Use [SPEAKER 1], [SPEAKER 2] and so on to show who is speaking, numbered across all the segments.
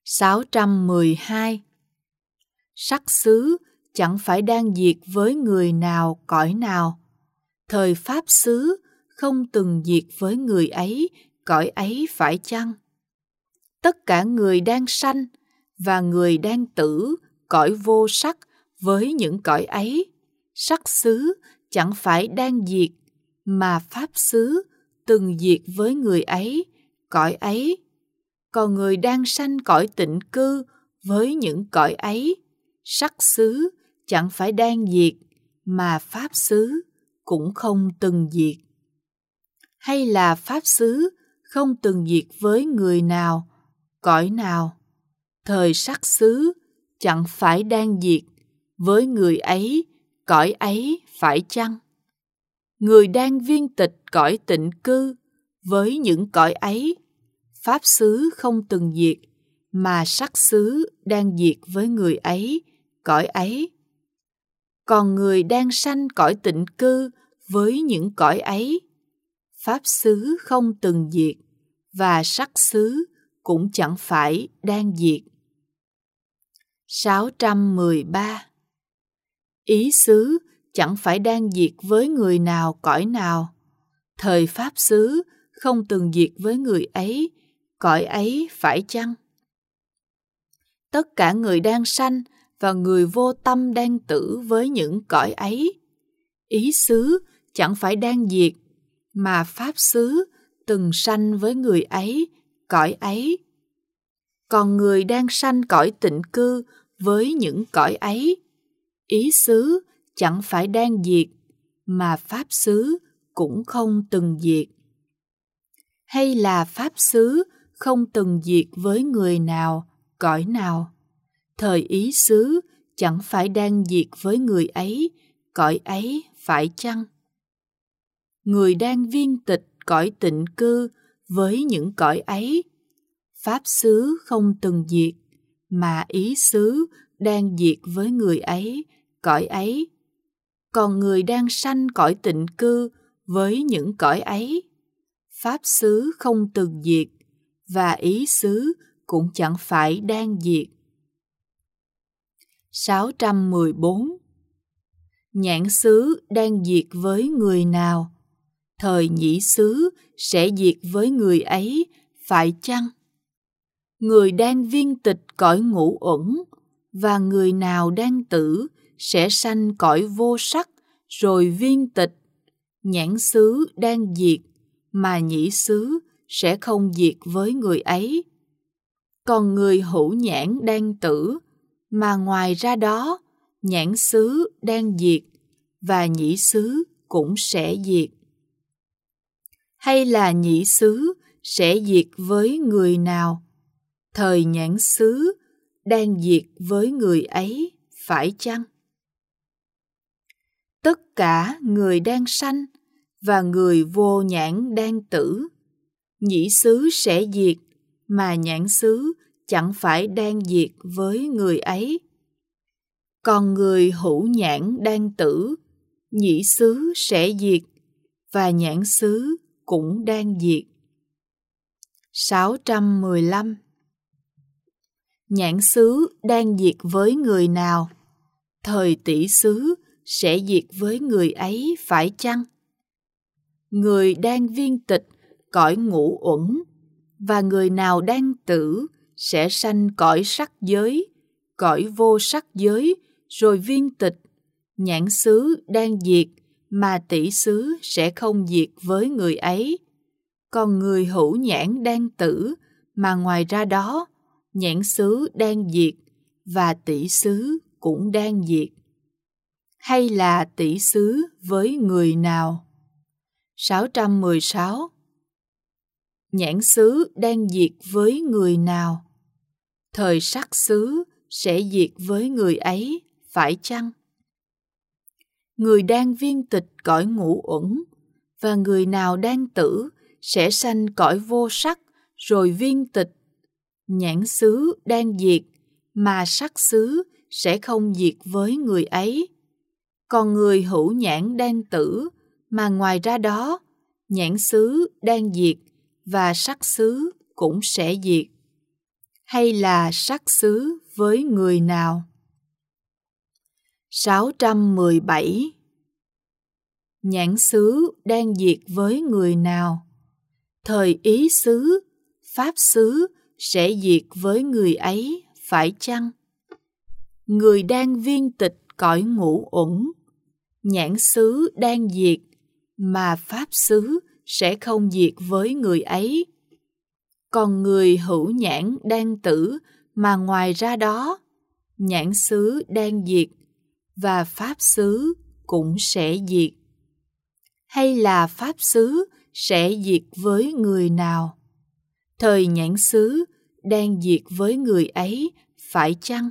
[SPEAKER 1] 612. Sắc xứ chẳng phải đang diệt với người nào cõi nào. Thời Pháp xứ không từng diệt với người ấy, cõi ấy phải chăng? Tất cả người đang sanh và người đang tử, cõi vô sắc với những cõi ấy, sắc xứ chẳng phải đang diệt, mà Pháp xứ từng diệt với người ấy, cõi ấy. Còn người đang sanh cõi tịnh cư với những cõi ấy, sắc xứ chẳng phải đang diệt, mà Pháp xứ cũng không từng diệt. Hay là Pháp xứ không từng diệt với người nào, cõi nào, thời sắc xứ chẳng phải đang diệt với người ấy, cõi ấy phải chăng? Người đang viên tịch cõi tịnh cư với những cõi ấy, Pháp xứ không từng diệt, mà sắc xứ đang diệt với người ấy, cõi ấy. Còn người đang sanh cõi tịnh cư với những cõi ấy, Pháp xứ không từng diệt, và sắc xứ cũng chẳng phải đang diệt. 613. Ý xứ chẳng phải đang diệt với người nào cõi nào. Thời Pháp xứ không từng diệt với người ấy, cõi ấy phải chăng? Tất cả người đang sanh và người vô tâm đang tử với những cõi ấy, ý xứ chẳng phải đang diệt, mà Pháp xứ từng sanh với người ấy, cõi ấy. Còn người đang sanh cõi tịnh cư với những cõi ấy, ý xứ chẳng phải đang diệt, mà Pháp xứ cũng không từng diệt. Hay là Pháp xứ không từng diệt với người nào, cõi nào, thời ý xứ chẳng phải đang diệt với người ấy, cõi ấy phải chăng? Người đang viên tịch cõi tịnh cư với những cõi ấy, Pháp xứ không từng diệt, mà ý xứ đang diệt với người ấy, cõi ấy. Còn người đang sanh cõi tịnh cư với những cõi ấy, Pháp xứ không từng diệt, và ý xứ cũng chẳng phải đang diệt. 614. Nhãn xứ đang diệt với người nào, thời nhĩ xứ sẽ diệt với người ấy, phải chăng? Người đang viên tịch cõi ngũ uẩn, và người nào đang tử sẽ sanh cõi vô sắc, rồi viên tịch. Nhãn xứ đang diệt, mà nhĩ xứ sẽ không diệt với người ấy. Còn người hữu nhãn đang tử, mà ngoài ra đó, nhãn xứ đang diệt, và nhĩ xứ cũng sẽ diệt. Hay là nhĩ xứ sẽ diệt với người nào, thời nhãn xứ đang diệt với người ấy, phải chăng? Tất cả người đang sanh và người vô nhãn đang tử, nhĩ xứ sẽ diệt, mà nhãn xứ chẳng phải đang diệt với người ấy. Còn người hữu nhãn đang tử, nhĩ xứ sẽ diệt, và nhãn xứ cũng đang diệt. 615. Nhãn xứ đang diệt với người nào, thời tỷ xứ sẽ diệt với người ấy, phải chăng? Người đang viên tịch cõi ngũ uẩn, và người nào đang tử sẽ sanh cõi sắc giới, cõi vô sắc giới, rồi viên tịch. Nhãn xứ đang diệt, mà tỷ xứ sẽ không diệt với người ấy. Còn người hữu nhãn đang tử, mà ngoài ra đó, nhãn xứ đang diệt, và tỷ xứ cũng đang diệt. Hay là tỷ xứ với người nào? 616. Nhãn xứ đang diệt với người nào, thời sắc xứ sẽ diệt với người ấy, phải chăng? Người đang viên tịch cõi ngũ uẩn, và người nào đang tử sẽ sanh cõi vô sắc, rồi viên tịch. Nhãn xứ đang diệt, mà sắc xứ sẽ không diệt với người ấy. Còn người hữu nhãn đang tử, mà ngoài ra đó, nhãn xứ đang diệt, và sắc xứ cũng sẽ diệt. hay là sắc xứ với người nào? 617. Nhãn xứ đang diệt với người nào? Thời ý xứ, pháp xứ sẽ diệt với người ấy, phải chăng? Người đang viên tịch cõi ngũ uẩn, nhãn xứ đang diệt, mà pháp xứ sẽ không diệt với người ấy. Còn người hữu nhãn đang tử, mà ngoài ra đó, nhãn xứ đang diệt, và pháp xứ cũng sẽ diệt. Hay là pháp xứ sẽ diệt với người nào? Thời nhãn xứ đang diệt với người ấy, phải chăng?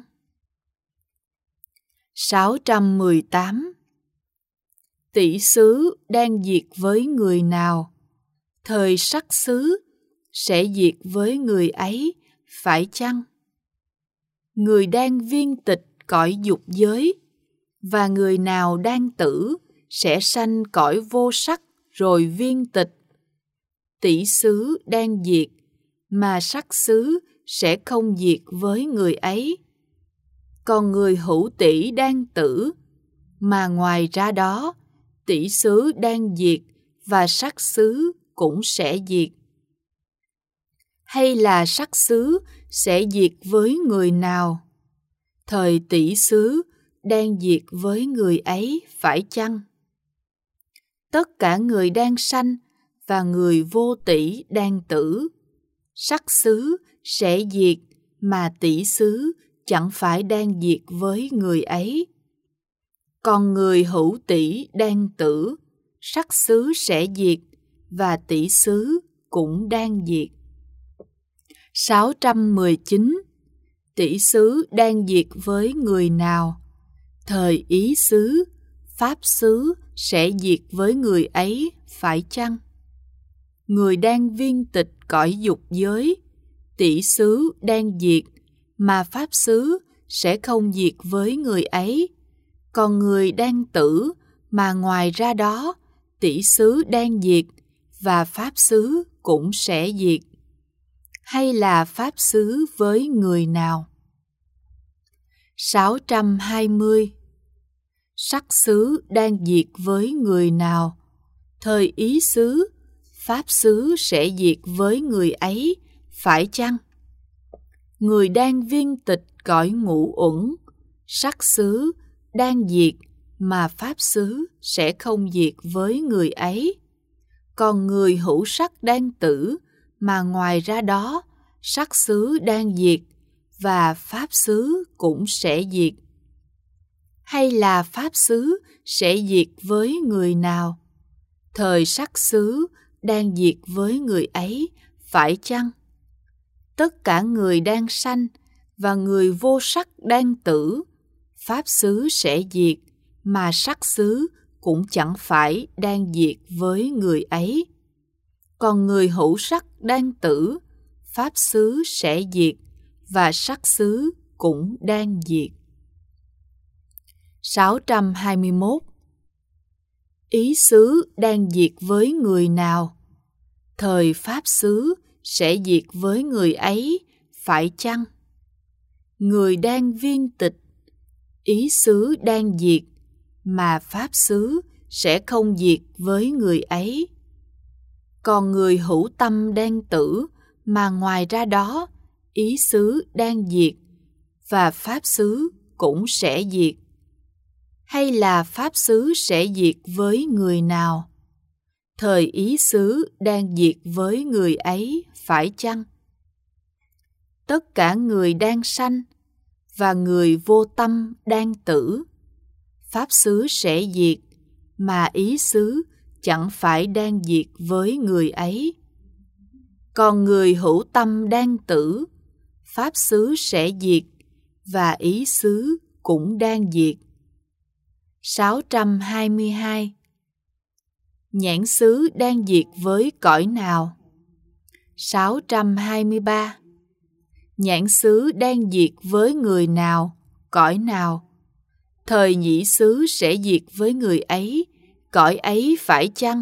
[SPEAKER 1] 618. Tỷ xứ đang diệt với người nào? Thời sắc xứ sẽ diệt với người ấy, phải chăng? Người đang viên tịch cõi dục giới, và người nào đang tử sẽ sanh cõi vô sắc rồi viên tịch. Tỷ xứ đang diệt, mà sắc xứ sẽ không diệt với người ấy. Còn người hữu tỷ đang tử, mà ngoài ra đó, tỷ xứ đang diệt và sắc xứ cũng sẽ diệt. Hay là sắc xứ sẽ diệt với người nào? Thời tỷ xứ đang diệt với người ấy, phải chăng? Tất cả người đang sanh và người vô tỷ đang tử, sắc xứ sẽ diệt, mà tỷ xứ chẳng phải đang diệt với người ấy. Còn người hữu tỷ đang tử, sắc xứ sẽ diệt, và tỷ xứ cũng đang diệt. 619. Tỷ xứ đang diệt với người nào? Thời ý xứ, pháp xứ sẽ diệt với người ấy, phải chăng? Người đang viên tịch cõi dục giới, tỷ xứ đang diệt, mà pháp xứ sẽ không diệt với người ấy. Còn người đang tử, mà ngoài ra đó, tỷ xứ đang diệt, và pháp xứ cũng sẽ diệt. Hay là pháp xứ với người nào? 620. Sắc xứ đang diệt với người nào? Thời ý xứ, pháp xứ sẽ diệt với người ấy, phải chăng? Người đang viên tịch cõi ngũ uẩn, sắc xứ đang diệt, mà pháp xứ sẽ không diệt với người ấy. Còn người hữu sắc đang tử, mà ngoài ra đó, sắc xứ đang diệt, và pháp xứ cũng sẽ diệt. Hay là pháp xứ sẽ diệt với người nào? Thời sắc xứ đang diệt với người ấy, phải chăng? Tất cả người đang sanh và người vô sắc đang tử, pháp xứ sẽ diệt, mà sắc xứ cũng chẳng phải đang diệt với người ấy. Còn người hữu sắc đang tử, pháp xứ sẽ diệt, và sắc xứ cũng đang diệt. 621. Ý xứ đang diệt với người nào? Thời pháp xứ sẽ diệt với người ấy, phải chăng? Người đang viên tịch, ý xứ đang diệt, mà pháp xứ sẽ không diệt với người ấy. Còn người hữu tâm đang tử, mà ngoài ra đó, ý xứ đang diệt, và pháp xứ cũng sẽ diệt. Hay là pháp xứ sẽ diệt với người nào? Thời ý xứ đang diệt với người ấy, phải chăng? Tất cả người đang sanh và người vô tâm đang tử, pháp xứ sẽ diệt, mà ý xứ chẳng phải đang diệt với người ấy. Còn người hữu tâm đang tử, pháp xứ sẽ diệt, và ý xứ cũng đang diệt. 622. Nhãn xứ đang diệt với cõi nào? 623. Nhãn xứ đang diệt với người nào, cõi nào? Thời nhĩ xứ sẽ diệt với người ấy, cõi ấy phải chăng?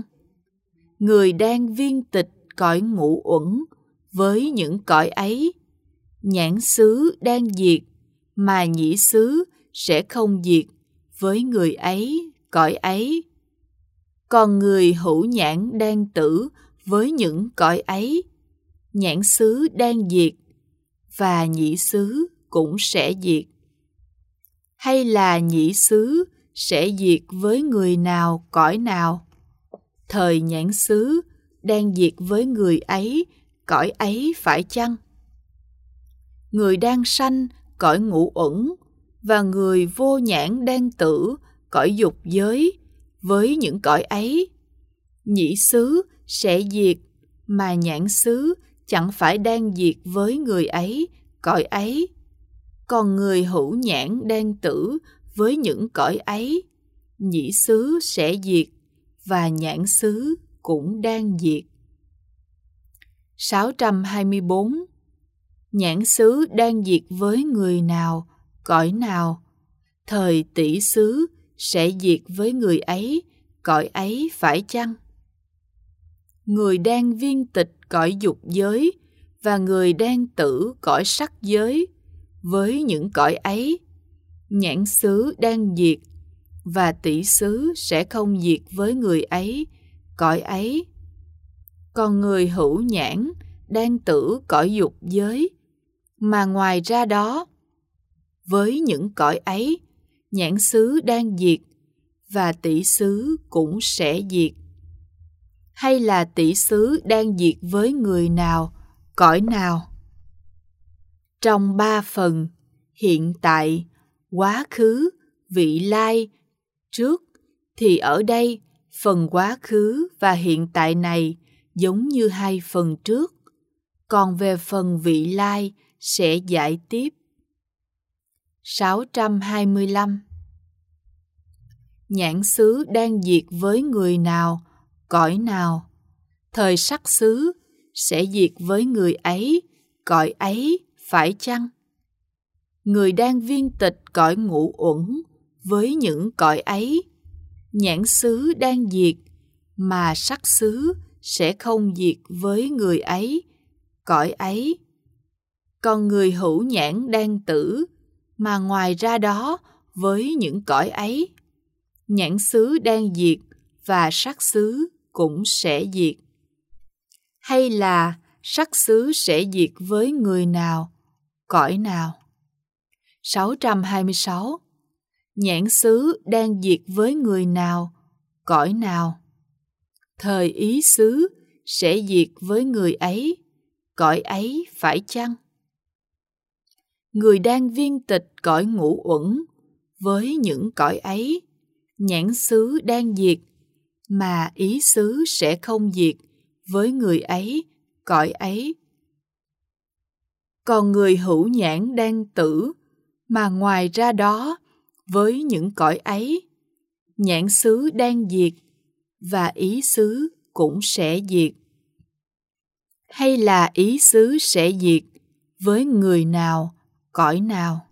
[SPEAKER 1] Người đang viên tịch cõi ngũ uẩn với những cõi ấy, nhãn xứ đang diệt, mà nhĩ xứ sẽ không diệt với người ấy, cõi ấy. Còn người hữu nhãn đang tử với những cõi ấy, nhãn xứ đang diệt, và nhĩ xứ cũng sẽ diệt. Hay là nhĩ xứ sẽ diệt với người nào, cõi nào? Thời nhãn xứ đang diệt với người ấy, cõi ấy phải chăng? Người đang sanh cõi ngũ uẩn và người vô nhãn đang tử cõi dục giới với những cõi ấy, nhĩ xứ sẽ diệt, mà nhãn xứ chẳng phải đang diệt với người ấy, cõi ấy. Còn người hữu nhãn đang tử với những cõi ấy, nhĩ xứ sẽ diệt, và nhãn xứ cũng đang diệt. 624. Nhãn xứ đang diệt với người nào, cõi nào? Thời tỷ xứ sẽ diệt với người ấy, cõi ấy phải chăng? Người đang viên tịch cõi dục giới và người đang tử cõi sắc giới với những cõi ấy, nhãn xứ đang diệt, và tỷ xứ sẽ không diệt với người ấy, cõi ấy. Còn người hữu nhãn đang tử cõi dục giới, mà ngoài ra đó, với những cõi ấy, nhãn xứ đang diệt, và tỷ xứ cũng sẽ diệt. Hay là tỷ xứ đang diệt với người nào, cõi nào? Trong 3 phần, hiện tại, quá khứ, vị lai, trước, thì ở đây, phần quá khứ và hiện tại này giống như 2 phần trước. Còn về phần vị lai sẽ giải tiếp. 625. Nhãn xứ đang diệt với người nào, cõi nào? Thời sắc xứ sẽ diệt với người ấy, cõi ấy phải chăng? Người đang viên tịch cõi ngũ uẩn với những cõi ấy, nhãn xứ đang diệt, mà sắc xứ sẽ không diệt với người ấy, cõi ấy. Còn người hữu nhãn đang tử, mà ngoài ra đó với những cõi ấy, nhãn xứ đang diệt và sắc xứ cũng sẽ diệt. Hay là sắc xứ sẽ diệt với người nào, cõi nào? 626. Nhãn xứ đang diệt với người nào, cõi nào? Thời ý xứ sẽ diệt với người ấy, cõi ấy phải chăng? Người đang viên tịch cõi ngũ uẩn với những cõi ấy, nhãn xứ đang diệt, mà ý xứ sẽ không diệt với người ấy, cõi ấy. Còn người hữu nhãn đang tử, mà ngoài ra đó với những cõi ấy, nhãn xứ đang diệt, và ý xứ cũng sẽ diệt. Hay là ý xứ sẽ diệt với người nào, cõi nào?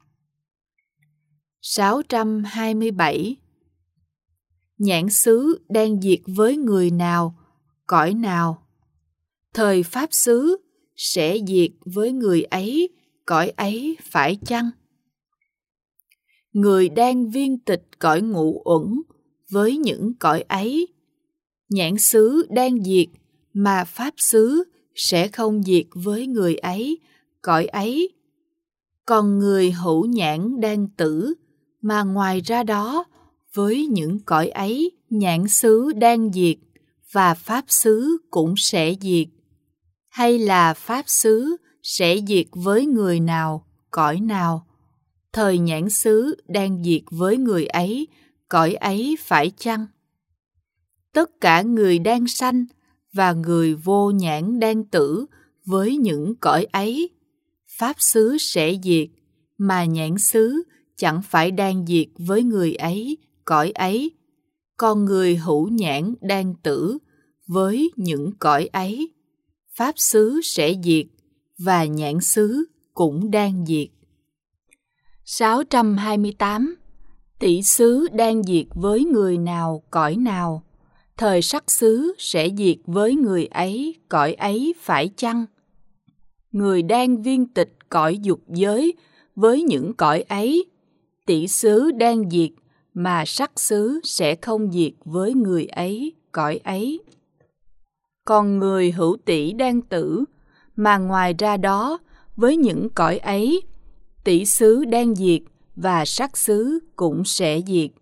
[SPEAKER 1] 627. Nhãn xứ đang diệt với người nào, cõi nào? Thời pháp xứ sẽ diệt với người ấy, cõi ấy phải chăng? Người đang viên tịch cõi ngũ uẩn với những cõi ấy, nhãn xứ đang diệt, mà pháp xứ sẽ không diệt với người ấy, cõi ấy. Còn người hữu nhãn đang tử, mà ngoài ra đó với những cõi ấy, nhãn xứ đang diệt, và pháp xứ cũng sẽ diệt. Hay là pháp xứ sẽ diệt với người nào, cõi nào? Thời nhãn xứ đang diệt với người ấy, cõi ấy phải chăng? Tất cả người đang sanh và người vô nhãn đang tử với những cõi ấy, pháp xứ sẽ diệt, mà nhãn xứ chẳng phải đang diệt với người ấy, cõi ấy. Còn người hữu nhãn đang tử với những cõi ấy, pháp xứ sẽ diệt, và nhãn xứ cũng đang diệt. 628. Tỷ xứ đang diệt với người nào, cõi nào? Thời sắc xứ sẽ diệt với người ấy, cõi ấy phải chăng? Người đang viên tịch cõi dục giới với những cõi ấy. Tỷ xứ đang diệt mà sắc xứ sẽ không diệt với người ấy, cõi ấy. Còn người hữu tỷ đang tử, mà ngoài ra đó với những cõi ấy, tỷ xứ đang diệt và sắc xứ cũng sẽ diệt.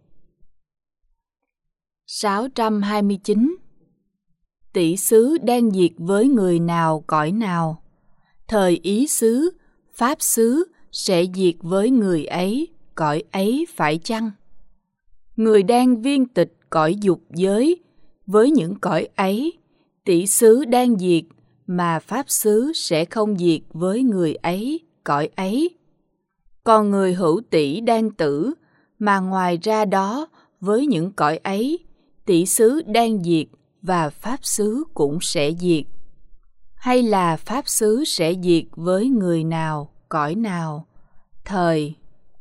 [SPEAKER 1] 629. Tỷ xứ đang diệt với người nào cõi nào, thời ý xứ, pháp xứ sẽ diệt với người ấy, cõi ấy phải chăng? Người đang viên tịch cõi dục giới với những cõi ấy, tỷ xứ đang diệt mà pháp xứ sẽ không diệt với người ấy, cõi ấy. Còn người hữu tỷ đang tử, mà ngoài ra đó với những cõi ấy, tỷ xứ đang diệt và pháp xứ cũng sẽ diệt. Hay là pháp xứ sẽ diệt với người nào, cõi nào, thời.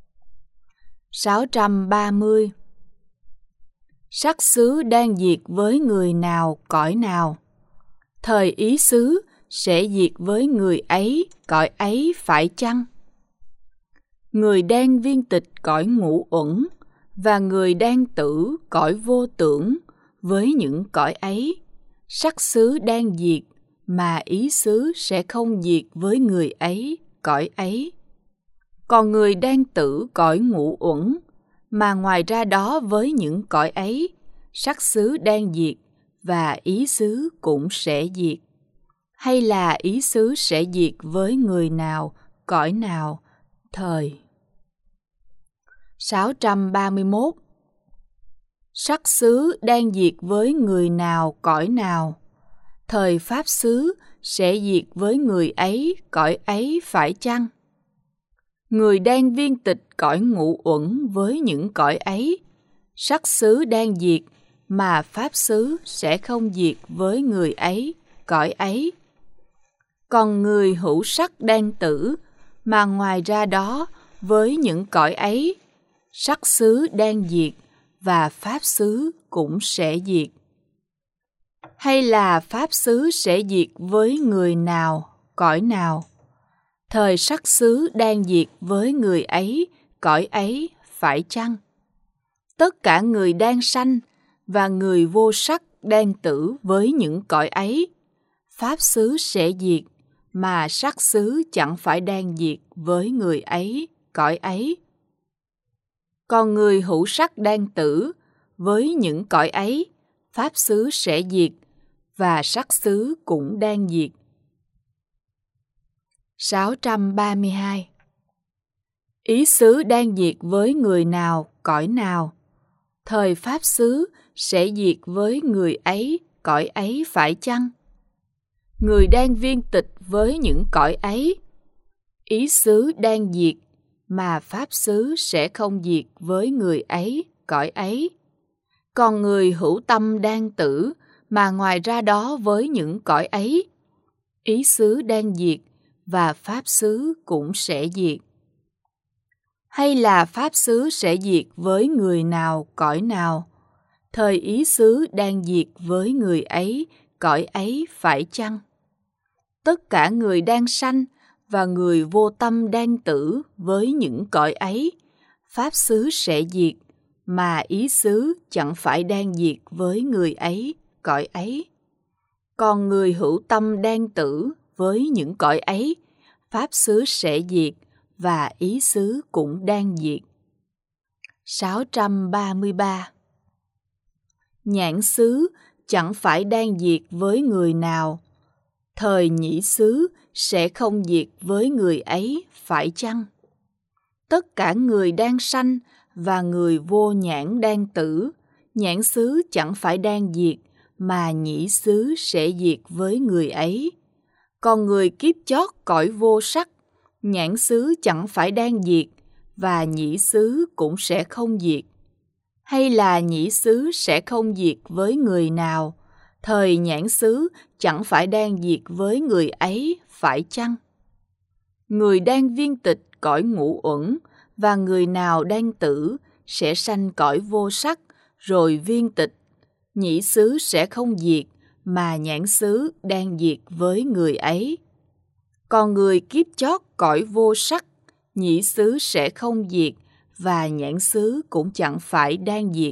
[SPEAKER 1] 630. Sắc xứ đang diệt với người nào, cõi nào, thời ý xứ sẽ diệt với người ấy, cõi ấy phải chăng? Người đang viên tịch cõi ngũ uẩn và người đang tử cõi vô tưởng với những cõi ấy, sắc xứ đang diệt mà ý xứ sẽ không diệt với người ấy, cõi ấy. Còn người đang tử cõi ngũ uẩn, mà ngoài ra đó với những cõi ấy, sắc xứ đang diệt và ý xứ cũng sẽ diệt. Hay là ý xứ sẽ diệt với người nào, cõi nào, thời. 631. Sắc xứ đang diệt với người nào, cõi nào, thời pháp xứ sẽ diệt với người ấy, cõi ấy phải chăng? Người đang viên tịch cõi ngũ uẩn với những cõi ấy, sắc xứ đang diệt mà pháp xứ sẽ không diệt với người ấy, cõi ấy. Còn người hữu sắc đang tử, mà ngoài ra đó với những cõi ấy, sắc xứ đang diệt và pháp xứ cũng sẽ diệt. Hay là pháp xứ sẽ diệt với người nào, cõi nào, thời sắc xứ đang diệt với người ấy, cõi ấy phải chăng? Tất cả người đang sanh và người vô sắc đang tử với những cõi ấy, pháp xứ sẽ diệt mà sắc xứ chẳng phải đang diệt với người ấy, cõi ấy. Còn người hữu sắc đang tử với những cõi ấy, pháp xứ sẽ diệt và sắc xứ cũng đang diệt. 632. Ý xứ đang diệt với người nào, cõi nào, thời pháp xứ sẽ diệt với người ấy, cõi ấy phải chăng? Người đang viên tịch với những cõi ấy, ý xứ đang diệt mà pháp xứ sẽ không diệt với người ấy, cõi ấy. Còn người hữu tâm đang tử, mà ngoài ra đó với những cõi ấy, ý xứ đang diệt và pháp xứ cũng sẽ diệt. Hay là pháp xứ sẽ diệt với người nào, cõi nào, thời ý xứ đang diệt với người ấy, cõi ấy phải chăng? Tất cả người đang sanh và người vô tâm đang tử với những cõi ấy, pháp xứ sẽ diệt mà ý xứ chẳng phải đang diệt với người ấy, cõi ấy. Còn người hữu tâm đang tử với những cõi ấy, pháp xứ sẽ diệt và ý xứ cũng đang diệt. 633. Nhãn xứ chẳng phải đang diệt với người nào, thời nhĩ xứ sẽ không diệt với người ấy, phải chăng? Tất cả người đang sanh và người vô nhãn đang tử, nhãn xứ chẳng phải đang diệt mà nhĩ xứ sẽ diệt với người ấy. Còn người kiếp chót cõi vô sắc, nhãn xứ chẳng phải đang diệt và nhĩ xứ cũng sẽ không diệt. Hay là nhĩ xứ sẽ không diệt với người nào, thời nhãn xứ chẳng phải đang diệt với người ấy, phải chăng? Người đang viên tịch cõi ngũ uẩn và người nào đang tử sẽ sanh cõi vô sắc rồi viên tịch, nhĩ xứ sẽ không diệt mà nhãn xứ đang diệt với người ấy. Còn người kiếp chót cõi vô sắc, nhĩ xứ sẽ không diệt và nhãn xứ cũng chẳng phải đang diệt.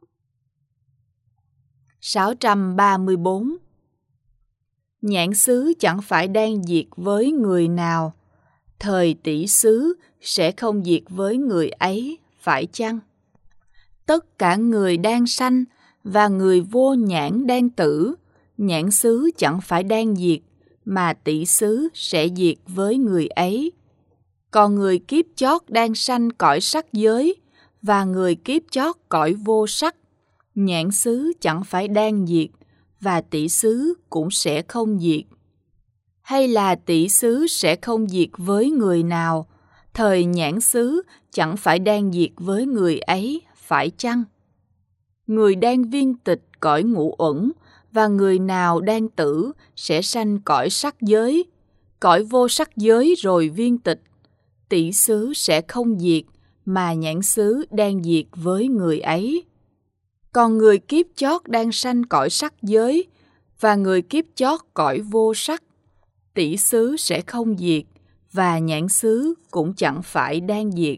[SPEAKER 1] 634. Nhãn xứ chẳng phải đang diệt với người nào, thời tỷ xứ sẽ không diệt với người ấy, phải chăng? Tất cả người đang sanh và người vô nhãn đang tử, nhãn xứ chẳng phải đang diệt, mà tỷ xứ sẽ diệt với người ấy. Còn người kiếp chót đang sanh cõi sắc giới và người kiếp chót cõi vô sắc, nhãn xứ chẳng phải đang diệt và tỷ xứ cũng sẽ không diệt. Hay là tỷ xứ sẽ không diệt với người nào, thời nhãn xứ chẳng phải đang diệt với người ấy, phải chăng? Người đang viên tịch cõi ngũ uẩn và người nào đang tử sẽ sanh cõi sắc giới, cõi vô sắc giới rồi viên tịch. Tỷ xứ sẽ không diệt mà nhãn xứ đang diệt với người ấy. Còn người kiếp chót đang sanh cõi sắc giới và người kiếp chót cõi vô sắc, tỷ xứ sẽ không diệt và nhãn xứ cũng chẳng phải đang diệt.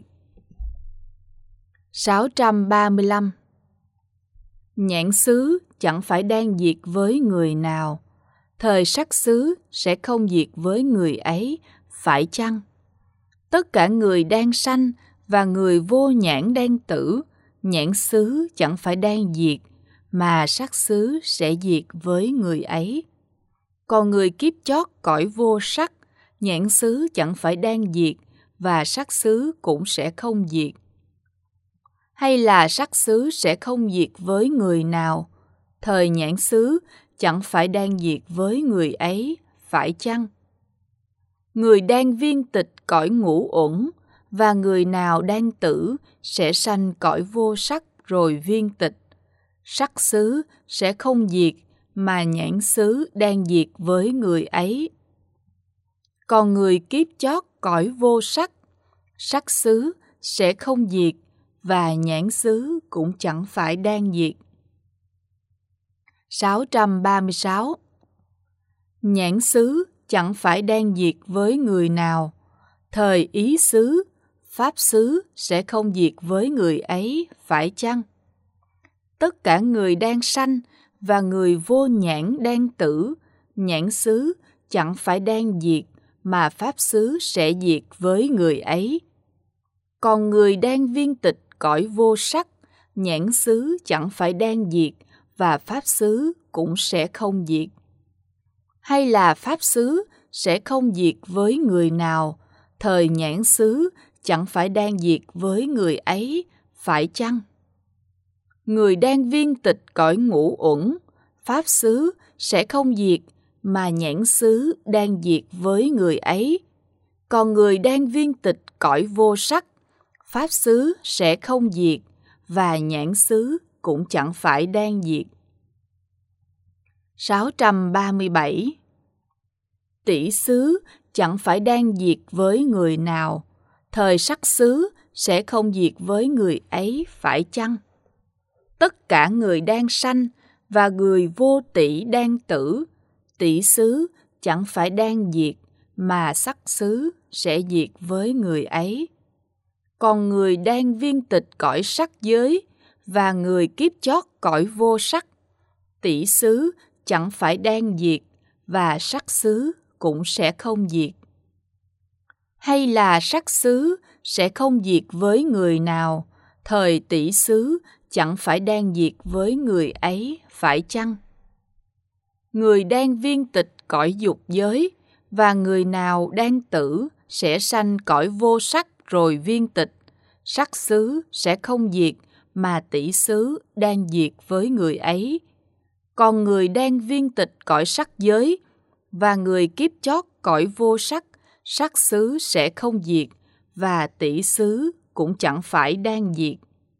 [SPEAKER 1] 635. Nhãn xứ chẳng phải đang diệt với người nào, thời sắc xứ sẽ không diệt với người ấy, phải chăng? Tất cả người đang sanh và người vô nhãn đang tử, nhãn xứ chẳng phải đang diệt, mà sắc xứ sẽ diệt với người ấy. Còn người kiếp chót cõi vô sắc, nhãn xứ chẳng phải đang diệt, và sắc xứ cũng sẽ không diệt. Hay là sắc xứ sẽ không diệt với người nào, thời nhãn xứ chẳng phải đang diệt với người ấy, phải chăng? Người đang viên tịch cõi ngũ uẩn và người nào đang tử sẽ sanh cõi vô sắc rồi viên tịch. Sắc xứ sẽ không diệt mà nhãn xứ đang diệt với người ấy. Còn người kiếp chót cõi vô sắc, sắc xứ sẽ không diệt và nhãn xứ cũng chẳng phải đang diệt. 636. Nhãn xứ chẳng phải đang diệt với người nào, thời ý xứ, pháp xứ sẽ không diệt với người ấy, phải chăng? Tất cả người đang sanh và người vô nhãn đang tử, nhãn xứ chẳng phải đang diệt mà pháp xứ sẽ diệt với người ấy. Còn người đang viên tịch cõi vô sắc, nhãn xứ chẳng phải đang diệt và pháp xứ cũng sẽ không diệt. Hay là pháp xứ sẽ không diệt với người nào, thời nhãn xứ chẳng phải đang diệt với người ấy, phải chăng? Người đang viên tịch cõi ngũ uẩn, pháp xứ sẽ không diệt mà nhãn xứ đang diệt với người ấy. Còn người đang viên tịch cõi vô sắc, pháp xứ sẽ không diệt và nhãn xứ cũng chẳng phải đang diệt. 637. Tỷ xứ chẳng phải đang diệt với người nào, thời sắc xứ sẽ không diệt với người ấy, phải chăng? Tất cả người đang sanh và người vô tỷ đang tử, tỷ xứ chẳng phải đang diệt mà sắc xứ sẽ diệt với người ấy. Còn người đang viên tịch cõi sắc giới và người kiếp chót cõi vô sắc, tỷ xứ chẳng phải đang diệt và sắc xứ cũng sẽ không diệt. Hay là sắc xứ sẽ không diệt với người nào, thời tỷ xứ chẳng phải đang diệt với người ấy, phải chăng? Người đang viên tịch cõi dục giới và người nào đang tử sẽ sanh cõi vô sắc rồi viên tịch. Sắc xứ sẽ không diệt mà tỷ xứ đang diệt với người ấy. Còn người đang viên tịch cõi sắc giới và người kiếp chót cõi vô sắc, sắc xứ sẽ không diệt và tỷ xứ cũng chẳng phải đang diệt.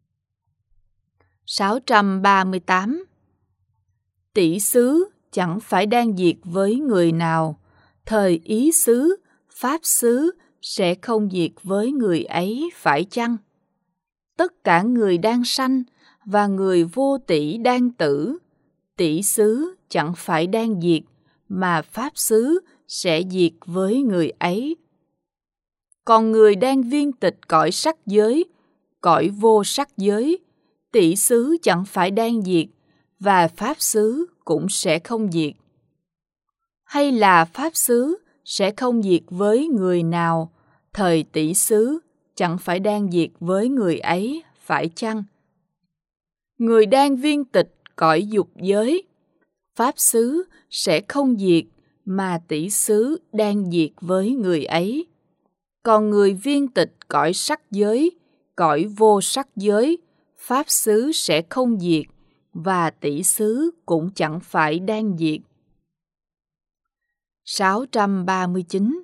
[SPEAKER 1] 638. Tỷ xứ chẳng phải đang diệt với người nào, thời ý xứ, pháp xứ sẽ không diệt với người ấy, phải chăng? Tất cả người đang sanh và người vô tỷ đang tử, tỷ xứ chẳng phải đang diệt mà pháp xứ sẽ diệt với người ấy. Còn người đang viên tịch cõi sắc giới, cõi vô sắc giới, tỷ xứ chẳng phải đang diệt, và pháp xứ cũng sẽ không diệt. Hay là pháp xứ sẽ không diệt với người nào, thời tỷ xứ chẳng phải đang diệt với người ấy, phải chăng? Người đang viên tịch cõi dục giới, pháp xứ sẽ không diệt, mà tỷ xứ đang diệt với người ấy. Còn người viên tịch cõi sắc giới, cõi vô sắc giới, pháp xứ sẽ không diệt, và tỷ xứ cũng chẳng phải đang diệt. 639.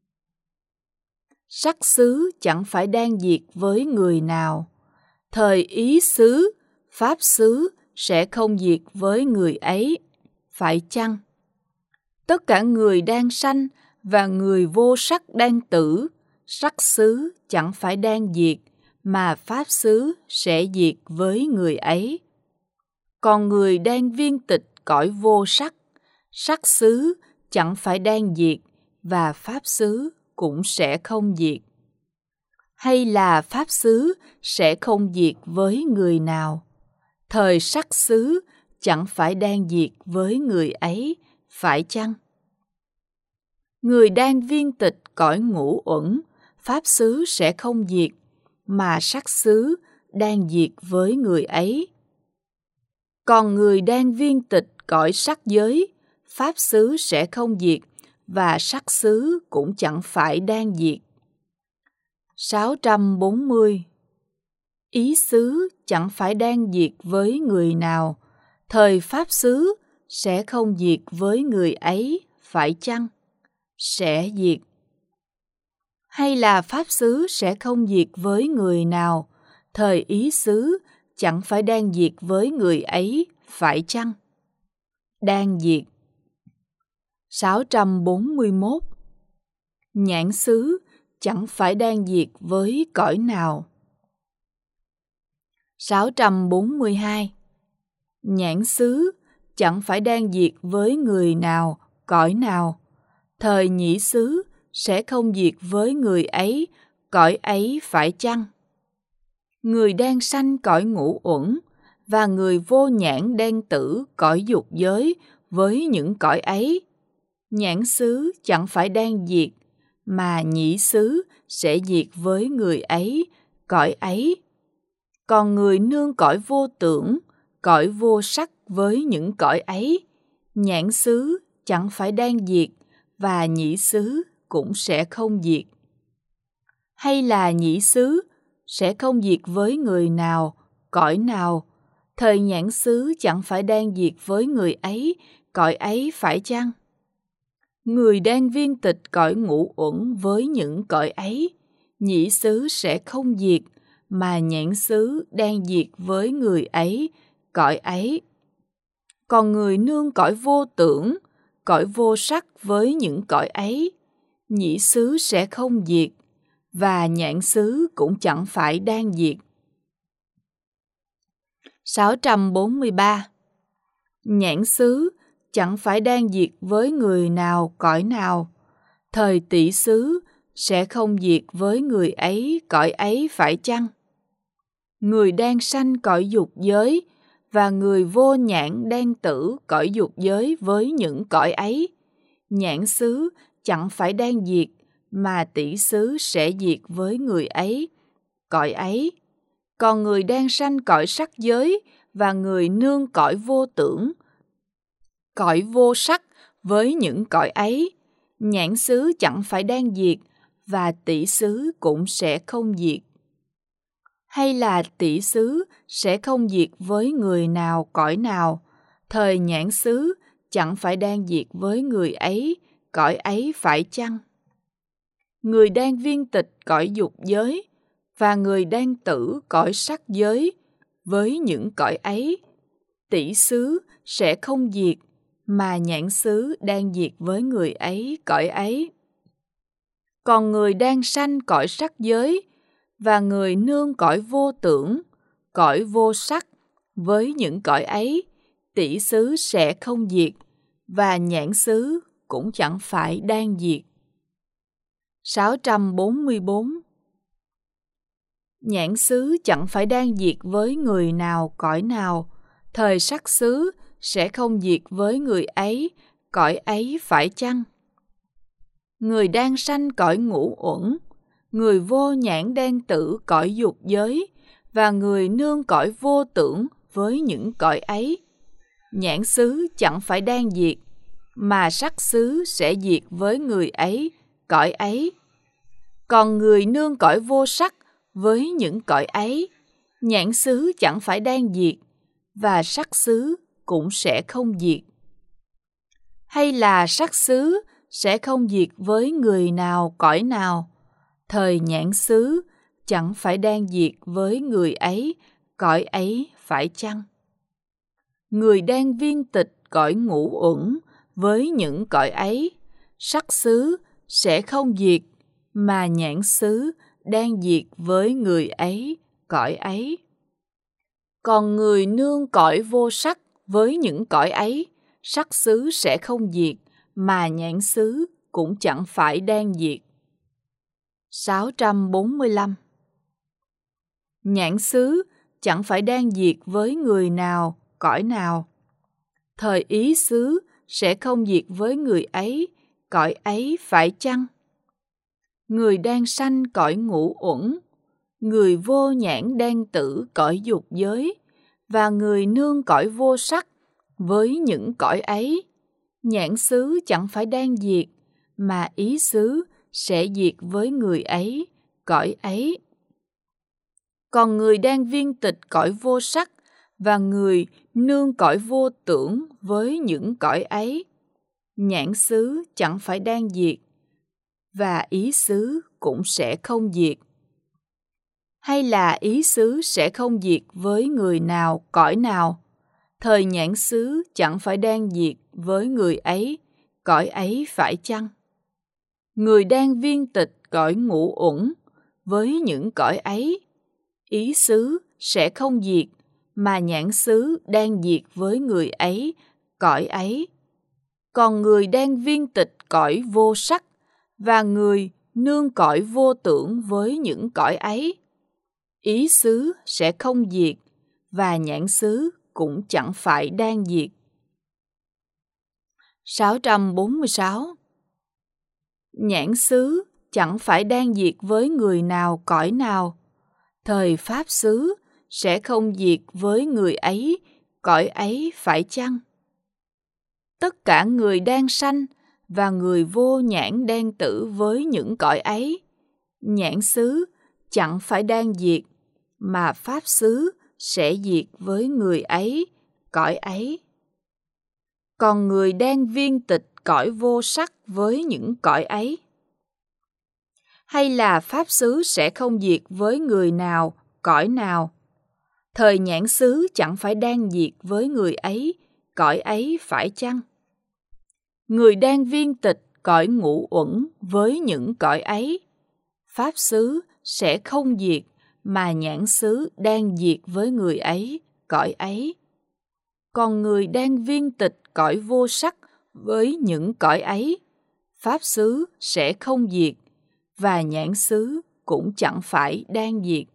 [SPEAKER 1] Sắc xứ chẳng phải đang diệt với người nào, thời ý xứ, pháp xứ sẽ không diệt với người ấy, phải chăng? Tất cả người đang sanh và người vô sắc đang tử, sắc xứ chẳng phải đang diệt, mà pháp xứ sẽ diệt với người ấy. Còn người đang viên tịch cõi vô sắc, sắc xứ chẳng phải đang diệt, và pháp xứ cũng sẽ không diệt. Hay là pháp xứ sẽ không diệt với người nào, thời sắc xứ chẳng phải đang diệt với người ấy, phải chăng? Người đang viên tịch cõi ngũ uẩn, pháp xứ sẽ không diệt, mà sắc xứ đang diệt với người ấy. Còn người đang viên tịch cõi sắc giới, pháp xứ sẽ không diệt, và sắc xứ cũng chẳng phải đang diệt. 640. Ý xứ chẳng phải đang diệt với người nào, thời pháp xứ sẽ không diệt với người ấy, phải chăng? Sẽ diệt. Hay là pháp xứ sẽ không diệt với người nào, thời ý xứ chẳng phải đang diệt với người ấy, phải chăng? Đang diệt. 641. Nhãn xứ chẳng phải đang diệt với cõi nào. 642. Nhãn xứ chẳng phải đang diệt với người nào, cõi nào, thời nhĩ xứ sẽ không diệt với người ấy, cõi ấy, phải chăng? Người đang sanh cõi ngũ uẩn và người vô nhãn đang tử cõi dục giới với những cõi ấy, nhãn xứ chẳng phải đang diệt, mà nhĩ xứ sẽ diệt với người ấy, cõi ấy. Còn người nương cõi vô tưởng, cõi vô sắc với những cõi ấy, nhãn xứ chẳng phải đang diệt, và nhĩ xứ cũng sẽ không diệt. Hay là nhĩ xứ sẽ không diệt với người nào, cõi nào, thời nhãn xứ chẳng phải đang diệt với người ấy, cõi ấy, phải chăng? Người đang viên tịch cõi ngũ uẩn với những cõi ấy, nhĩ xứ sẽ không diệt, mà nhãn xứ đang diệt với người ấy, cõi ấy. Còn người nương cõi vô tưởng, cõi vô sắc với những cõi ấy, nhĩ xứ sẽ không diệt, và nhãn xứ cũng chẳng phải đang diệt. 643. Nhãn xứ chẳng phải đang diệt với người nào, cõi nào, thời tỷ xứ sẽ không diệt với người ấy, cõi ấy, phải chăng? Người đang sanh cõi dục giới và người vô nhãn đang tử cõi dục giới với những cõi ấy, nhãn xứ chẳng phải đang diệt, mà tỷ xứ sẽ diệt với người ấy, cõi ấy. Còn người đang sanh cõi sắc giới và người nương cõi vô tưởng, cõi vô sắc với những cõi ấy, nhãn xứ chẳng phải đang diệt, và tỷ xứ cũng sẽ không diệt. Hay là tỷ xứ sẽ không diệt với người nào, cõi nào, thời nhãn xứ chẳng phải đang diệt với người ấy, cõi ấy, phải chăng? Người đang viên tịch cõi dục giới và người đang tử cõi sắc giới với những cõi ấy, tỷ xứ sẽ không diệt, mà nhãn xứ đang diệt với người ấy, cõi ấy. Còn người đang sanh cõi sắc giới và người nương cõi vô tưởng, cõi vô sắc với những cõi ấy, tỷ xứ sẽ không diệt, và nhãn xứ cũng chẳng phải đang diệt. 644. Nhãn xứ chẳng phải đang diệt với người nào cõi nào, thời sắc xứ sẽ không diệt với người ấy, cõi ấy phải chăng? Người đang sanh cõi ngũ uẩn, người vô nhãn đang tử cõi dục giới, và người nương cõi vô tưởng với những cõi ấy. Nhãn xứ chẳng phải đang diệt, mà sắc xứ sẽ diệt với người ấy, cõi ấy. Còn người nương cõi vô sắc với những cõi ấy, nhãn xứ chẳng phải đang diệt, và sắc xứ cũng sẽ không diệt. Hay là sắc xứ sẽ không diệt với người nào cõi nào, thời nhãn xứ chẳng phải đang diệt với người ấy, cõi ấy phải chăng? Người đang viên tịch cõi ngũ uẩn với những cõi ấy, sắc xứ sẽ không diệt, mà nhãn xứ đang diệt với người ấy, cõi ấy. Còn người nương cõi vô sắc với những cõi ấy, sắc xứ sẽ không diệt, mà nhãn xứ cũng chẳng phải đang diệt. 645. Nhãn xứ chẳng phải đang diệt với người nào, cõi nào, thời ý xứ sẽ không diệt với người ấy, cõi ấy phải chăng? Người đang sanh cõi ngũ uẩn, người vô nhãn đang tử cõi dục giới, và người nương cõi vô sắc với những cõi ấy, nhãn xứ chẳng phải đang diệt, mà ý xứ sẽ diệt với người ấy, cõi ấy. Còn người đang viên tịch cõi vô sắc và người nương cõi vô tưởng với những cõi ấy, nhãn xứ chẳng phải đang diệt, và ý xứ cũng sẽ không diệt. Hay là ý xứ sẽ không diệt với người nào cõi nào, thời nhãn xứ chẳng phải đang diệt với người ấy, cõi ấy phải chăng? Người đang viên tịch cõi ngũ uẩn với những cõi ấy, ý xứ sẽ không diệt, mà nhãn xứ đang diệt với người ấy, cõi ấy. Còn người đang viên tịch cõi vô sắc và người nương cõi vô tưởng với những cõi ấy, ý xứ sẽ không diệt, và nhãn xứ cũng chẳng phải đang diệt. 646. Nhãn xứ chẳng phải đang diệt với người nào cõi nào, thời pháp xứ sẽ không diệt với người ấy, cõi ấy phải chăng? Tất cả người đang sanh và người vô nhãn đang tử với những cõi ấy, nhãn xứ chẳng phải đang diệt, mà pháp xứ sẽ diệt với người ấy, cõi ấy. Còn người đang viên tịch cõi vô sắc với những cõi ấy, hay là pháp xứ sẽ không diệt với người nào, cõi nào, thời nhãn xứ chẳng phải đang diệt với người ấy, cõi ấy phải chăng? Người đang viên tịch cõi ngũ uẩn với những cõi ấy, pháp xứ sẽ không diệt, mà nhãn xứ đang diệt với người ấy, cõi ấy. Còn người đang viên tịch cõi vô sắc với những cõi ấy, pháp xứ sẽ không diệt, và nhãn xứ cũng chẳng phải đang diệt.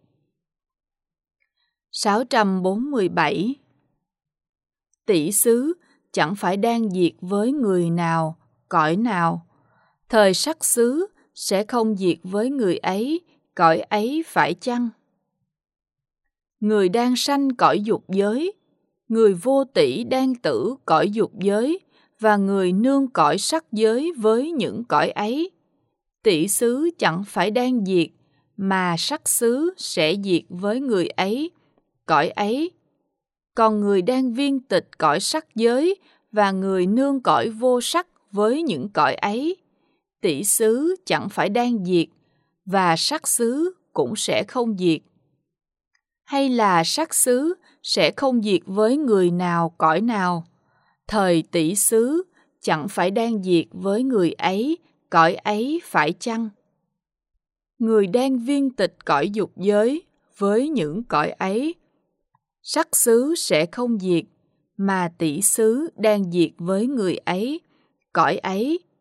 [SPEAKER 1] 647. Tỷ xứ chẳng phải đang diệt với người nào, cõi nào, thời sắc xứ sẽ không diệt với người ấy, cõi ấy phải chăng? Người đang sanh cõi dục giới, người vô tỷ đang tử cõi dục giới, và người nương cõi sắc giới với những cõi ấy, tỷ xứ chẳng phải đang diệt, mà sắc xứ sẽ diệt với người ấy, cõi ấy. Còn người đang viên tịch cõi sắc giới và người nương cõi vô sắc với những cõi ấy, tỷ xứ chẳng phải đang diệt, và sắc xứ cũng sẽ không diệt. Hay là sắc xứ sẽ không diệt với người nào cõi nào, thời tỷ xứ chẳng phải đang diệt với người ấy, cõi ấy phải chăng? Người đang viên tịch cõi dục giới với những cõi ấy, sắc xứ sẽ không diệt, mà tỷ xứ đang diệt với người ấy, cõi ấy.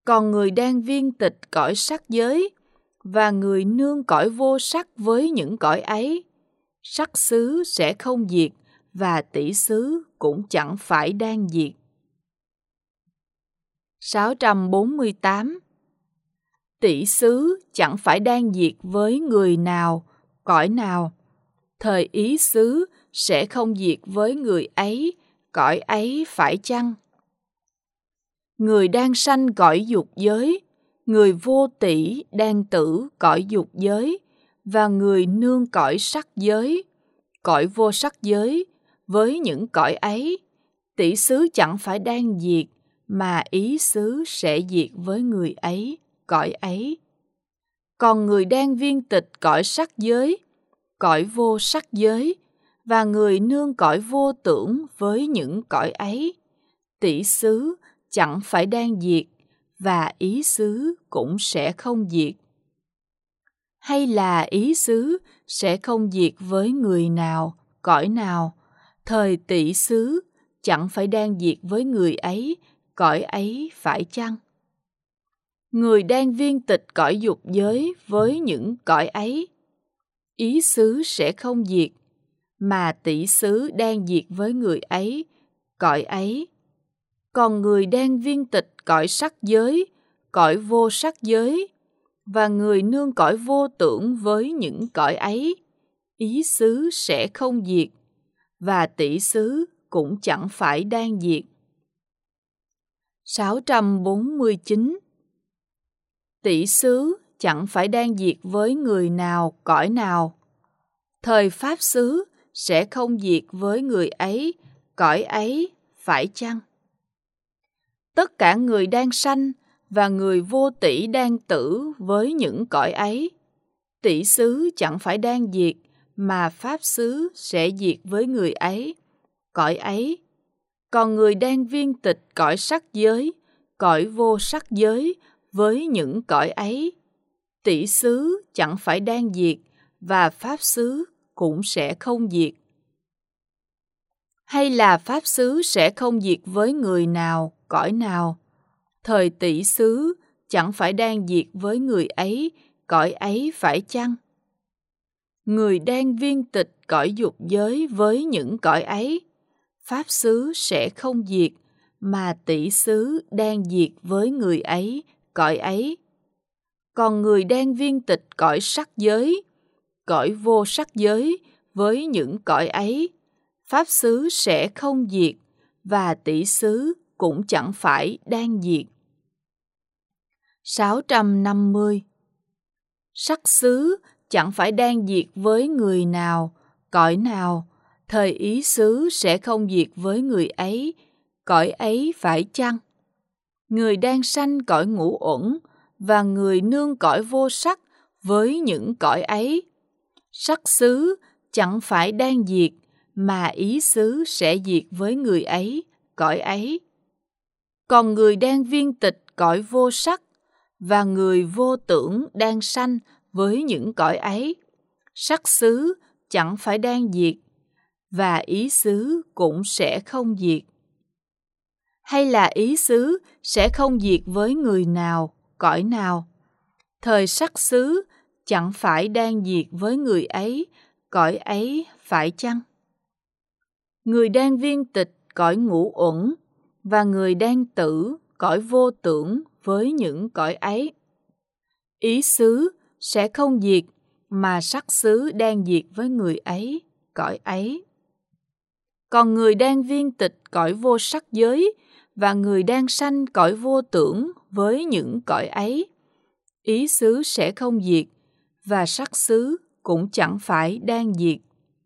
[SPEAKER 1] Còn người đang viên tịch cõi sắc giới và người nương cõi vô sắc với những cõi ấy, sắc xứ sẽ không diệt và tỷ xứ cũng chẳng phải đang diệt. 648. Tỷ xứ chẳng phải đang diệt với người nào, cõi nào. Thời ý xứ sẽ không diệt với người ấy, cõi ấy phải chăng? Người đang sanh cõi dục giới, người vô tỷ đang tử cõi dục giới, và người nương cõi sắc giới, cõi vô sắc giới, với những cõi ấy, tỷ xứ chẳng phải đang diệt, mà ý xứ sẽ diệt với người ấy, cõi ấy. Còn người đang viên tịch cõi sắc giới, cõi vô sắc giới, và người nương cõi vô tưởng với những cõi ấy, tỷ xứ chẳng phải đang diệt, và ý xứ cũng sẽ không diệt. Hay là ý xứ sẽ không diệt với người nào, cõi nào, thời tỷ xứ chẳng phải đang diệt với người ấy, cõi ấy phải chăng? Người đang viên tịch cõi dục giới với những cõi ấy, ý xứ sẽ không diệt, mà tỷ xứ đang diệt với người ấy, cõi ấy. Còn người đang viên tịch cõi sắc giới, cõi vô sắc giới, và người nương cõi vô tưởng với những cõi ấy, ý xứ sẽ không diệt, và tỷ xứ cũng chẳng phải đang diệt. 649. Tỷ xứ chẳng phải đang diệt với người nào, cõi nào. Thời pháp xứ sẽ không diệt với người ấy, cõi ấy phải chăng? Tất cả người đang sanh và người vô tỷ đang tử với những cõi ấy, tỷ xứ chẳng phải đang diệt, mà pháp xứ sẽ diệt với người ấy, cõi ấy. Còn người đang viên tịch cõi sắc giới, cõi vô sắc giới với những cõi ấy, tỷ xứ chẳng phải đang diệt, và pháp xứ cũng sẽ không diệt. Hay là pháp xứ sẽ không diệt với người nào, cõi nào, thời tỷ xứ chẳng phải đang diệt với người ấy, cõi ấy phải chăng? Người đang viên tịch cõi dục giới với những cõi ấy, pháp xứ sẽ không diệt, mà tỷ xứ đang diệt với người ấy, cõi ấy. Còn người đang viên tịch cõi sắc giới, cõi vô sắc giới với những cõi ấy, pháp xứ sẽ không diệt, và tỷ xứ cũng chẳng phải đang diệt. 650. Sắc xứ chẳng phải đang diệt với người nào, cõi nào, thời ý xứ sẽ không diệt với người ấy, cõi ấy phải chăng? Người đang sanh cõi ngũ uẩn và người nương cõi vô sắc với những cõi ấy, sắc xứ chẳng phải đang diệt, mà ý xứ sẽ diệt với người ấy, cõi ấy. Còn người đang viên tịch cõi vô sắc và người vô tưởng đang sanh với những cõi ấy, sắc xứ chẳng phải đang diệt, và ý xứ cũng sẽ không diệt. Hay là ý xứ sẽ không diệt với người nào, cõi nào, thời sắc xứ chẳng phải đang diệt với người ấy, cõi ấy phải chăng? Người đang viên tịch cõi ngũ uẩn và người đang tử cõi vô tưởng với những cõi ấy, ý xứ sẽ không diệt, mà sắc xứ đang diệt với người ấy, cõi ấy. Còn người đang viên tịch cõi vô sắc giới và người đang sanh cõi vô tưởng với những cõi ấy, ý xứ sẽ không diệt, và sắc xứ cũng chẳng phải đang diệt.